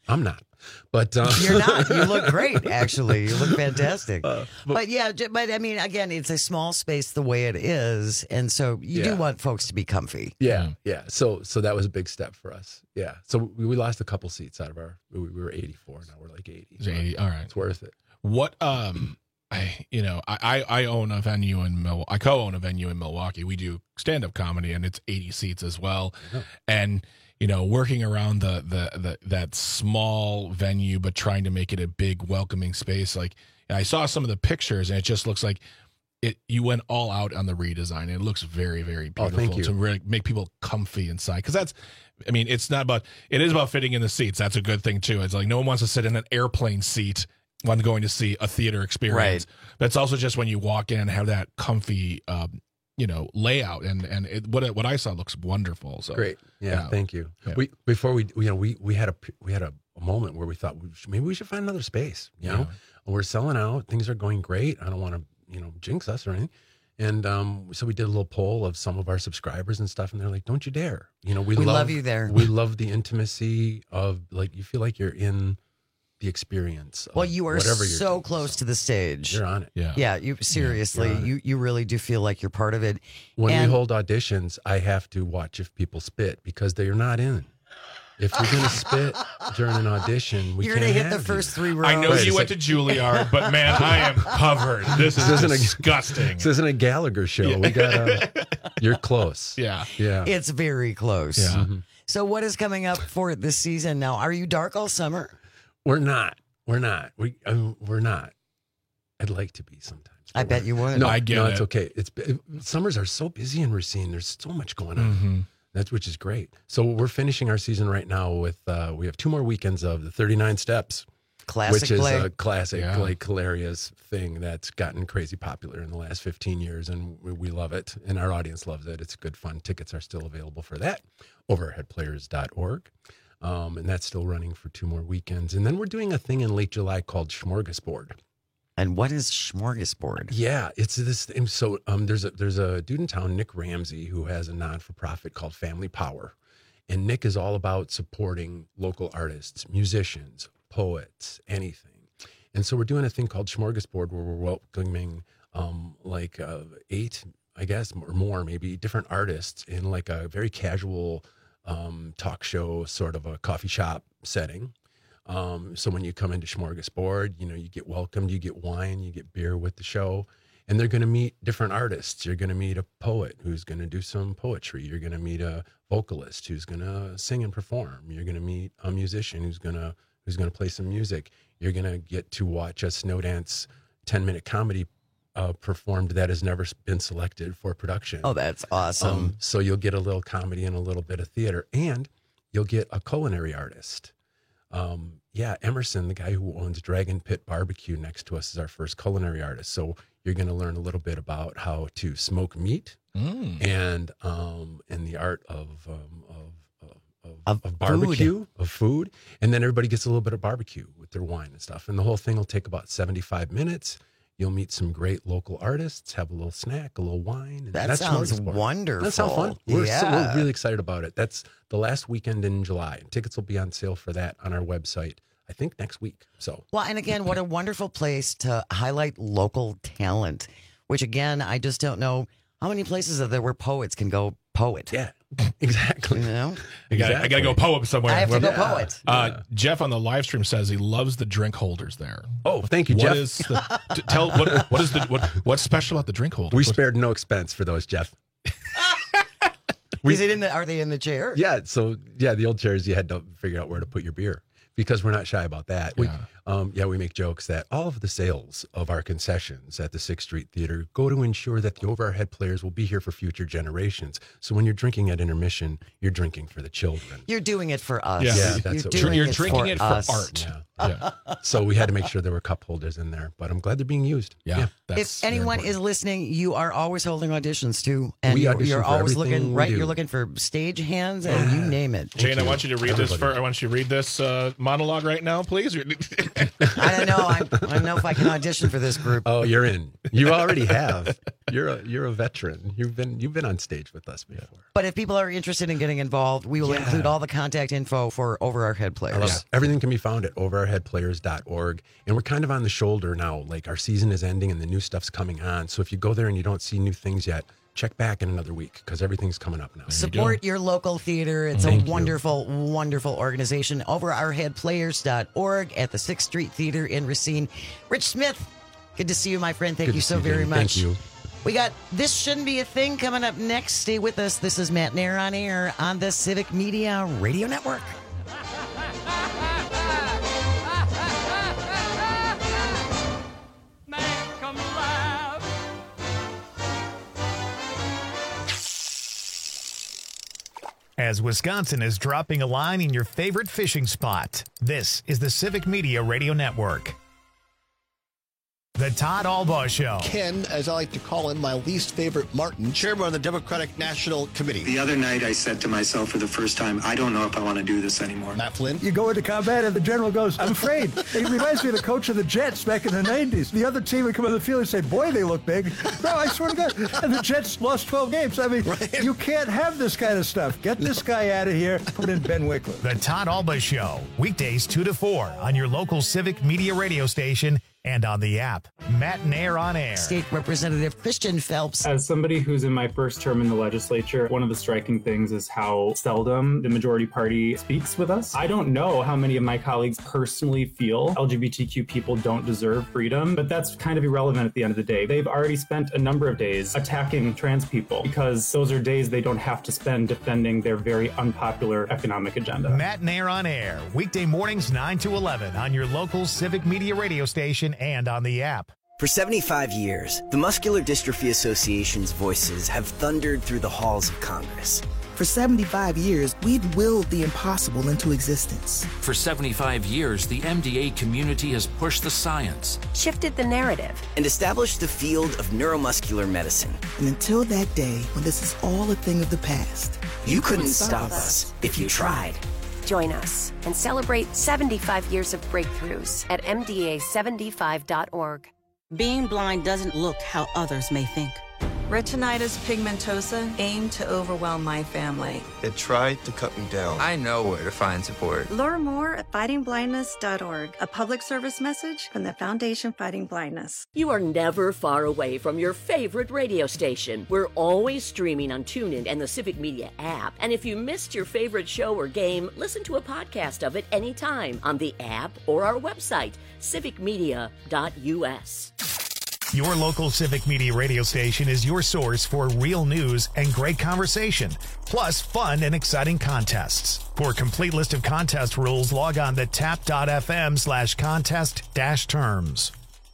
I'm not. But uh, you're not. You look great, actually. You look fantastic. Uh, but, but yeah, but I mean, again, it's a small space the way it is, and so you yeah. do want folks to be comfy. Yeah, mm-hmm. yeah. So, so that was a big step for us. Yeah. So we, we lost a couple seats out of our. We, we were eighty-four. Now we're like eighty. So eighty. All right, it's worth it. What um. I, you know, I, I own a venue in Mil- I co-own a venue in Milwaukee. We do stand-up comedy, and it's eighty seats as well. Yeah. And you know, working around the, the the that small venue, but trying to make it a big, welcoming space. Like, I saw some of the pictures, and it just looks like it. You went all out on the redesign. It looks very, very beautiful. Oh, thank you. To really make people comfy inside, because that's. I mean, it's not about. It is about fitting in the seats. That's a good thing too. It's like no one wants to sit in an airplane seat when going to see a theater experience. Right. That's also just when you walk in and have that comfy, um, you know, layout, and and it, what what I saw looks wonderful. So great, yeah, yeah. thank you. Yeah. We before we you know we we had a we had a, a moment where we thought we should, maybe we should find another space. You yeah. know, and we're selling out. Things are going great. I don't want to you know jinx us or anything. And um, so we did a little poll of some of our subscribers and stuff, and they're like, "Don't you dare!" You know, we, we love, love you there. We love the intimacy of like you feel like you're in the experience. Well, you are so doing, close so. to the stage. You're on it. Yeah. Yeah. You seriously, yeah, you, you really do feel like you're part of it. When and, we hold auditions, I have to watch if people spit because they're not in. If you're going to spit during an audition, we you're can't going to hit have the first you. three rows. I know right, you went like, to Juilliard, but man, I am covered. This, this is isn't disgusting. A, this isn't a Gallagher show. Yeah. We got. You're close. Yeah, yeah. It's very close. Yeah. Mm-hmm. So, what is coming up for this season now? Are you dark all summer? We're not. We're not. We. I mean, we're not. I'd like to be sometimes. I bet you would. No, I get no, it. it's okay. It's it, summers are so busy in Racine. There's so much going on. Mm-hmm. That's which is great. So we're finishing our season right now with uh, we have two more weekends of the thirty-nine Steps, classic which is play. a classic, yeah. like hilarious thing that's gotten crazy popular in the last fifteen years, and we, we love it, and our audience loves it. It's good fun. Tickets are still available for that over at head players dot org, um, and that's still running for two more weekends. And then we're doing a thing in late July called Smorgasbord. And what is Smorgasbord? Yeah, it's this thing. So um, there's a there's a dude in town, Nick Ramsey, who has a non-for-profit called Family Power. And Nick is all about supporting local artists, musicians, poets, anything. And so we're doing a thing called Smorgasbord where we're welcoming um, like uh, eight, I guess, or more, maybe, different artists in like a very casual um, talk show, sort of a coffee shop setting. Um, so when you come into Smorgasbord, you know, you get welcomed, you get wine, you get beer with the show, and they're going to meet different artists. You're going to meet a poet who's going to do some poetry. You're going to meet a vocalist who's going to sing and perform. You're going to meet a musician who's going to, who's going to play some music. You're going to get to watch a snow dance ten minute comedy uh, performed that has never been selected for production. Oh, that's awesome. Um, so you'll get a little comedy and a little bit of theater, and you'll get a culinary artist. Um, yeah, Emerson, the guy who owns Dragon Pit Barbecue next to us, is our first culinary artist. So you're going to learn a little bit about how to smoke meat mm. and um, and the art of um, of, of, of, of barbecue, food. of food. And then everybody gets a little bit of barbecue with their wine and stuff. And the whole thing will take about seventy-five minutes. You'll meet some great local artists, have a little snack, a little wine. And that that's sounds Smorgasbord. wonderful. That sounds fun. We're, yeah. so, we're really excited about it. That's the last weekend in July. Tickets will be on sale for that on our website, I think, next week. So, well, and again, what a wonderful place to highlight local talent, which again, I just don't know how many places are there where poets can go poet. Yeah, exactly. You know? I got Exactly. to go poem somewhere. I have to go Yeah. poet. Uh, Yeah. Jeff on the live stream says he loves the drink holders there. Oh, thank you, What Jeff. is the, t- tell what what is the what what's special about the drink holders? We What- spared no expense for those, Jeff. Is it in the? Are they in the chair? Yeah, so yeah, the old chairs, you had to figure out where to put your beer because we're not shy about that. We, Yeah. um, yeah, we make jokes that all of the sales of our concessions at the Sixth Street Theater go to ensure that the overhead players will be here for future generations. So when you're drinking at intermission, you're drinking for the children. You're doing it for us. Yeah. Yeah, that's you're what doing we're You're it drinking for it for us. art. Yeah. Yeah, So we had to make sure there were cup holders in there, but I'm glad they're being used. yeah. That's If very anyone important. is listening, you are always holding auditions too, and We you're, audition you're for always everything looking we right. do. You're looking for stage hands, and you name it. Jane, I want you to read this. Everybody. For, I want you to read this uh, monologue right now, please. I don't know. I, I don't know if I can audition for this group. Oh, you're in. You already have. You're a you're a veteran. You've been you've been on stage with us before. But if people are interested in getting involved, we will Yeah. include all the contact info for Over Our Head Players. Yeah. Everything can be found at over our head players dot org. And we're kind of on the shoulder now. Like our season is ending and the new stuff's coming on. So if you go there and you don't see new things yet, check back in another week because everything's coming up now. Support your local theater. It's Thank a you. wonderful, wonderful organization. over our head players dot org at the sixth Street Theater in Racine. Rich Smith, good to see you, my friend. Thank Good you to so see you, very Jamie. much. Thank you. We got This Shouldn't Be a Thing coming up next. Stay with us. This is Matt Nair on air on the Civic Media Radio Network. Make 'em laugh. As Wisconsin is dropping a line in your favorite fishing spot, this is the Civic Media Radio Network. The Todd Albaugh Show. Ken, as I like to call him, my least favorite Martin, chairman of the Democratic National Committee. The other night I said to myself for the first time, I don't know if I want to do this anymore. Matt Flynn. You go into combat and the general goes, I'm afraid. It reminds me of the coach of the Jets back in the nineties. The other team would come on the field and say, boy, they look big. No, I swear to God. And the Jets lost twelve games. I mean, right. You can't have this kind of stuff. Get this guy out of here. Put in Ben Wickler. The Todd Albaugh Show. Weekdays two to four on your local Civic Media radio station and on the app. Matt Nair on air. State Representative Christian Phelps. As somebody who's in my first term in the legislature, one of the striking things is how seldom the majority party speaks with us. I don't know how many of my colleagues personally feel L G B T Q people don't deserve freedom, but that's kind of irrelevant at the end of the day. They've already spent a number of days attacking trans people because those are days they don't have to spend defending their very unpopular economic agenda. Matt Nair on air. Weekday mornings nine to eleven on your local Civic Media radio station and on the app. For seventy-five years, the Muscular Dystrophy Association's voices have thundered through the halls of Congress. For seventy-five years, we've willed the impossible into existence. For seventy-five years, the M D A community has pushed the science, shifted the narrative, and established the field of neuromuscular medicine. And until that day, when this is all a thing of the past, you, you couldn't, couldn't stop us if you tried. Join us and celebrate seventy-five years of breakthroughs at M D A seventy-five dot org. Being blind doesn't look how others may think. Retinitis pigmentosa aimed to overwhelm my family. It tried to cut me down. I know where to find support. Learn more at fighting blindness dot org, a public service message from the Foundation Fighting Blindness. You are never far away from your favorite radio station. We're always streaming on TuneIn and the Civic Media app. And if you missed your favorite show or game, listen to a podcast of it anytime on the app or our website, civic media dot u s. Your local Civic Media radio station is your source for real news and great conversation, plus fun and exciting contests. For a complete list of contest rules, log on to tap dot f m slash contest dash terms.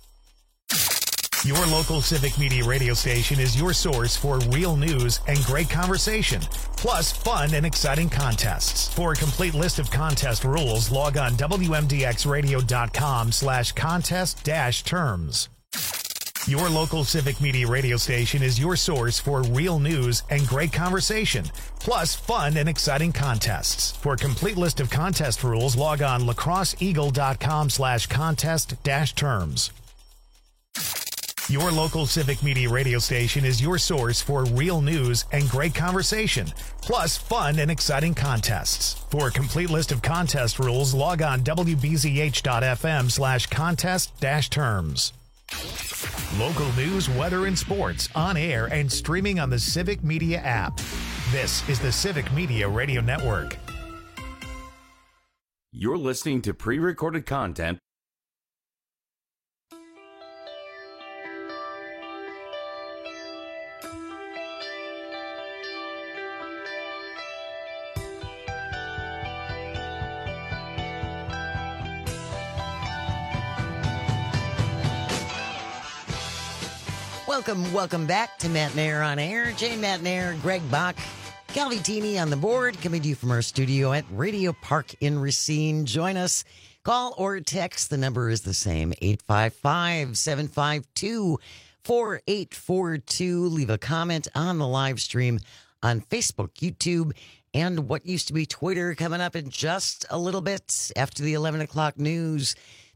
Your local Civic Media radio station is your source for real news and great conversation, plus fun and exciting contests. For a complete list of contest rules, log on w m d x radio dot com slash contest dash terms. Your local Civic Media radio station is your source for real news and great conversation, plus fun and exciting contests. For a complete list of contest rules, log on lacrosse eagle dot com slash contest dash terms. Your local Civic Media radio station is your source for real news and great conversation, plus fun and exciting contests. For a complete list of contest rules, log on w b z h dot f m slash contest dash terms. Local news, weather, and sports on air and streaming on the Civic Media app. This is the Civic Media Radio Network. You're listening to pre-recorded content. Welcome, welcome back to Matt Nair on air. Jane Matt Nair, Greg Bach, Calvitini on the board, coming to you from our studio at Radio Park in Racine. Join us. Call or text. The number is the same, eight five five, seven five two, four eight four two. Leave a comment on the live stream on Facebook, YouTube, and what used to be Twitter, coming up in just a little bit after the eleven o'clock news.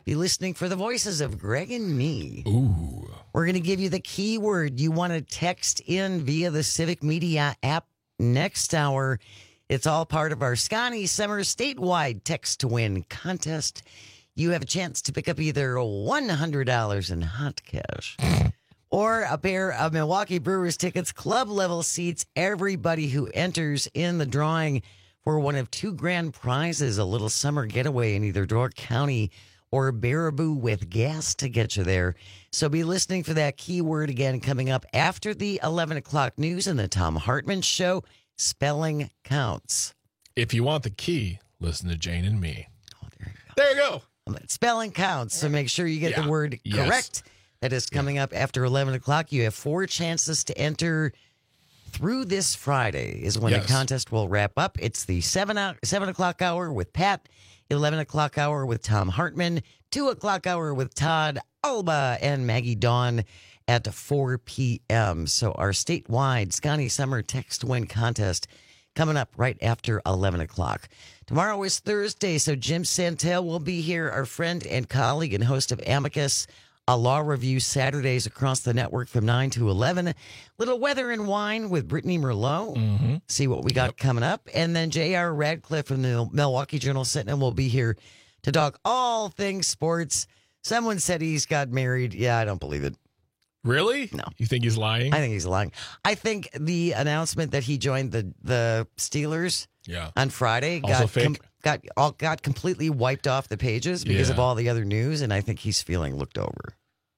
Be listening for the voices of Greg and me. Ooh. We're going to give you the keyword you want to text in via the Civic Media app next hour. It's all part of our Scotty Summer statewide text to win contest. You have a chance to pick up either one hundred dollars in hot cash or a pair of Milwaukee Brewers tickets, club level seats. Everybody who enters in the drawing for one of two grand prizes, a little summer getaway in either Door County or Baraboo with gas to get you there. So be listening for that keyword again coming up after the eleven o'clock news and the Tom Hartman Show. Spelling counts. If you want the key, listen to Jane and me. Oh, there you go. There you go. Spelling counts, so make sure you get yeah. the word yes. correct. That is coming up after eleven o'clock. You have four chances to enter through this Friday is when yes. the contest will wrap up. It's the seven, hour, seven o'clock hour with Pat, eleven o'clock hour with Tom Hartman, two o'clock hour with Todd Alba and Maggie Dawn at four p.m. So our statewide Scotty Summer Text Win contest coming up right after eleven o'clock. Tomorrow is Thursday, so Jim Santel will be here, our friend and colleague and host of Amicus, a law review Saturdays across the network from nine to eleven. Little weather and wine with Brittany Merlot. Mm-hmm. See what we got yep. coming up. And then J R. Radcliffe from the Milwaukee Journal-Sentinel will be here to talk all things sports. Someone said he's got married. Yeah, I don't believe it. Really? No. You think he's lying? I think he's lying. I think the announcement that he joined the, the Steelers yeah. on Friday also got fake. Com- got all got completely wiped off the pages because yeah. of all the other news, and I think he's feeling looked over.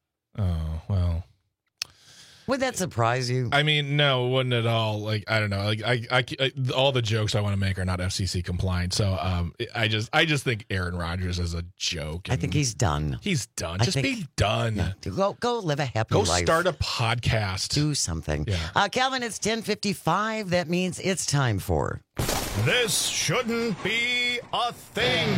Oh, well. Would that surprise you? I mean, no, it wouldn't at all. Like, I don't know. Like, I, I, I all the jokes I want to make are not F C C compliant. So, um, I just, I just think Aaron Rodgers is a joke. I think he's done. He's done. I Just think, be done. Yeah, go, go live a happy Go life. start a podcast. Do something. Yeah. Uh, Calvin, it's ten fifty-five. That means it's time for. This shouldn't be a thing.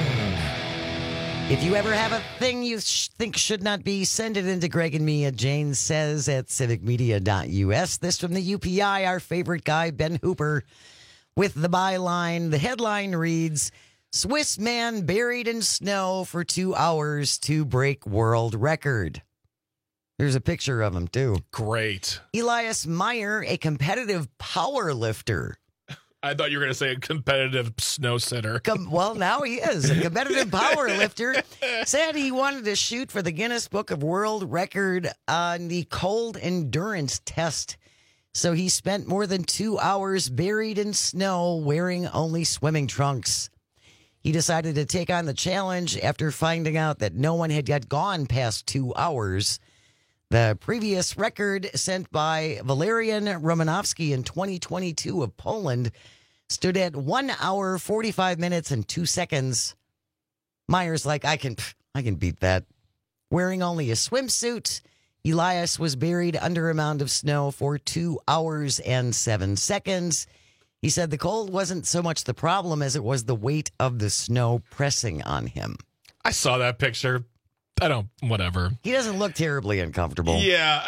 If you ever have a thing you sh- think should not be, send it into Greg and me at Jane Says at civic media dot u s. This from the U P I, our favorite guy, Ben Hooper, with the byline. The headline reads, Swiss man buried in snow for two hours to break world record. There's a picture of him, too. Great. Elias Meyer, a competitive power lifter. I thought you were going to say a competitive snow sitter. Com- well, now he is. A competitive power lifter said he wanted to shoot for the Guinness Book of World Record on the cold endurance test. So he spent more than two hours buried in snow wearing only swimming trunks. He decided to take on the challenge after finding out that no one had yet gone past two hours. The previous record sent by Valerian Romanowski in twenty twenty-two of Poland stood at one hour, forty-five minutes, and two seconds. Meyer's like, I can, I can beat that. Wearing only a swimsuit, Elias was buried under a mound of snow for two hours and seven seconds. He said the cold wasn't so much the problem as it was the weight of the snow pressing on him. I saw that picture. I don't, whatever. He doesn't look terribly uncomfortable. Yeah.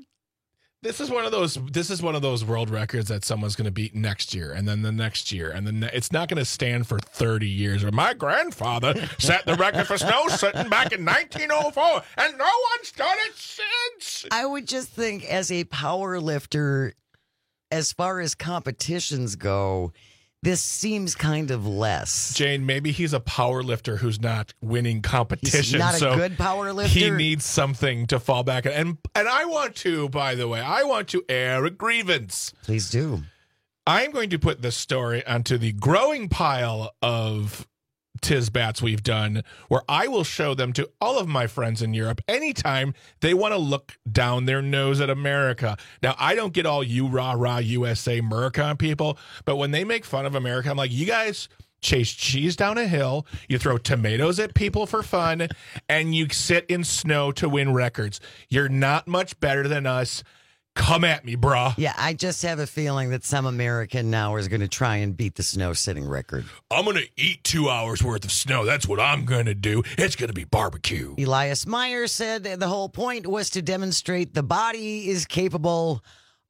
This is one of those, this is one of those world records that someone's going to beat next year and then the next year. And then it's not going to stand for thirty years. Or my grandfather set the record for snow sitting back in nineteen oh four and no one's done it since. I would just think as a power lifter, as far as competitions go, this seems kind of less. Jane, maybe he's a power lifter who's not winning competition. He's not a so good power lifter. He needs something to fall back on. And, and I want to, by the way, I want to air a grievance. Please do. I'm going to put this story onto the growing pile of Tisbats we've done, where I will show them to all of my friends in Europe anytime they want to look down their nose at America. Now, I don't get all you rah rah U S A America on people, but when they make fun of America, I'm like, you guys chase cheese down a hill, you throw tomatoes at people for fun, and you sit in snow to win records. You're not much better than us. Come at me, brah. Yeah, I just have a feeling that some American now is going to try and beat the snow sitting record. I'm going to eat two hours worth of snow. That's what I'm going to do. It's going to be barbecue. Elias Meyer said the whole point was to demonstrate the body is capable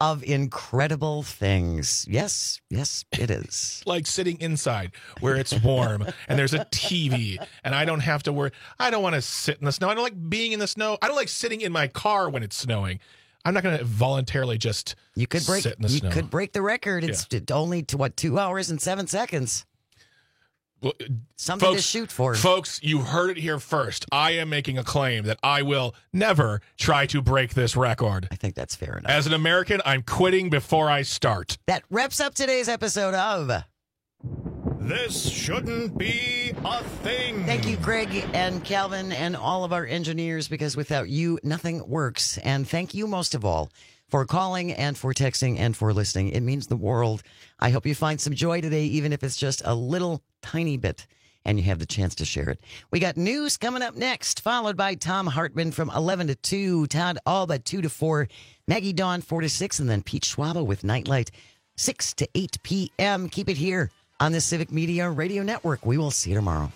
of incredible things. Yes, yes, it is. Like sitting inside where it's warm and there's a T V and I don't have to worry. I don't want to sit in the snow. I don't like being in the snow. I don't like sitting in my car when it's snowing. I'm not going to voluntarily just you could break, sit in the you snow. You could break the record. It's yeah. only, to what, two hours and seven seconds. Well, Something folks, to shoot for. Folks, you heard it here first. I am making a claim that I will never try to break this record. I think that's fair enough. As an American, I'm quitting before I start. That wraps up today's episode of This Shouldn't Be a Thing. Thank you, Greg and Calvin and all of our engineers, because without you, nothing works. And thank you most of all for calling and for texting and for listening. It means the world. I hope you find some joy today, even if it's just a little tiny bit, and you have the chance to share it. We got news coming up next, followed by Tom Hartman from eleven to two, Todd Alba two to four, Maggie Dawn four to six, and then Pete Schwaba with Nightlight six to eight p.m. Keep it here on the Civic Media Radio Network. We will see you tomorrow.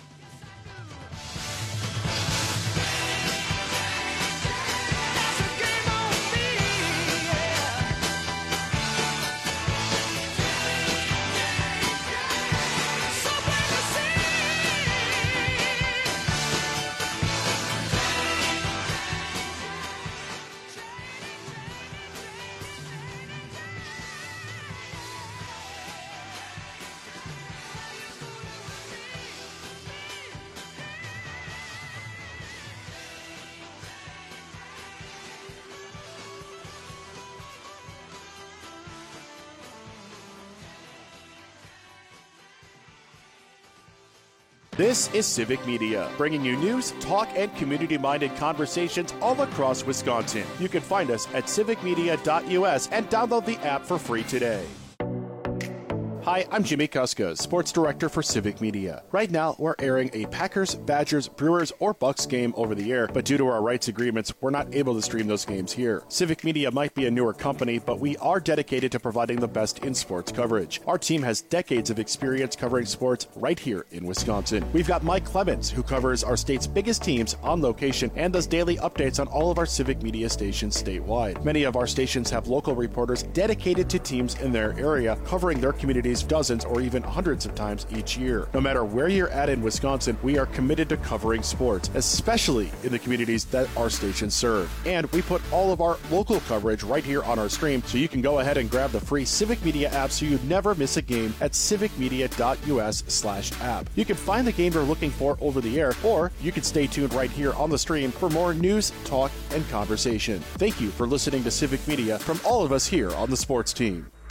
This is Civic Media, bringing you news, talk, and community-minded conversations all across Wisconsin. You can find us at civic media dot U S and download the app for free today. Hi, I'm Jimmy Kuska, Sports Director for Civic Media. Right now, we're airing a Packers, Badgers, Brewers, or Bucks game over the air, but due to our rights agreements, we're not able to stream those games here. Civic Media might be a newer company, but we are dedicated to providing the best in sports coverage. Our team has decades of experience covering sports right here in Wisconsin. We've got Mike Clemens, who covers our state's biggest teams on location and does daily updates on all of our Civic Media stations statewide. Many of our stations have local reporters dedicated to teams in their area, covering their communities dozens or even hundreds of times each year. No matter where you're at in Wisconsin, we are committed to covering sports, especially in the communities that our stations serve. And we put all of our local coverage right here on our stream, so you can go ahead and grab the free Civic Media app so you never miss a game at civic media dot U S slash app. You can find the game you're looking for over the air, or you can stay tuned right here on the stream for more news, talk, and conversation. Thank you for listening to Civic Media from all of us here on the sports team.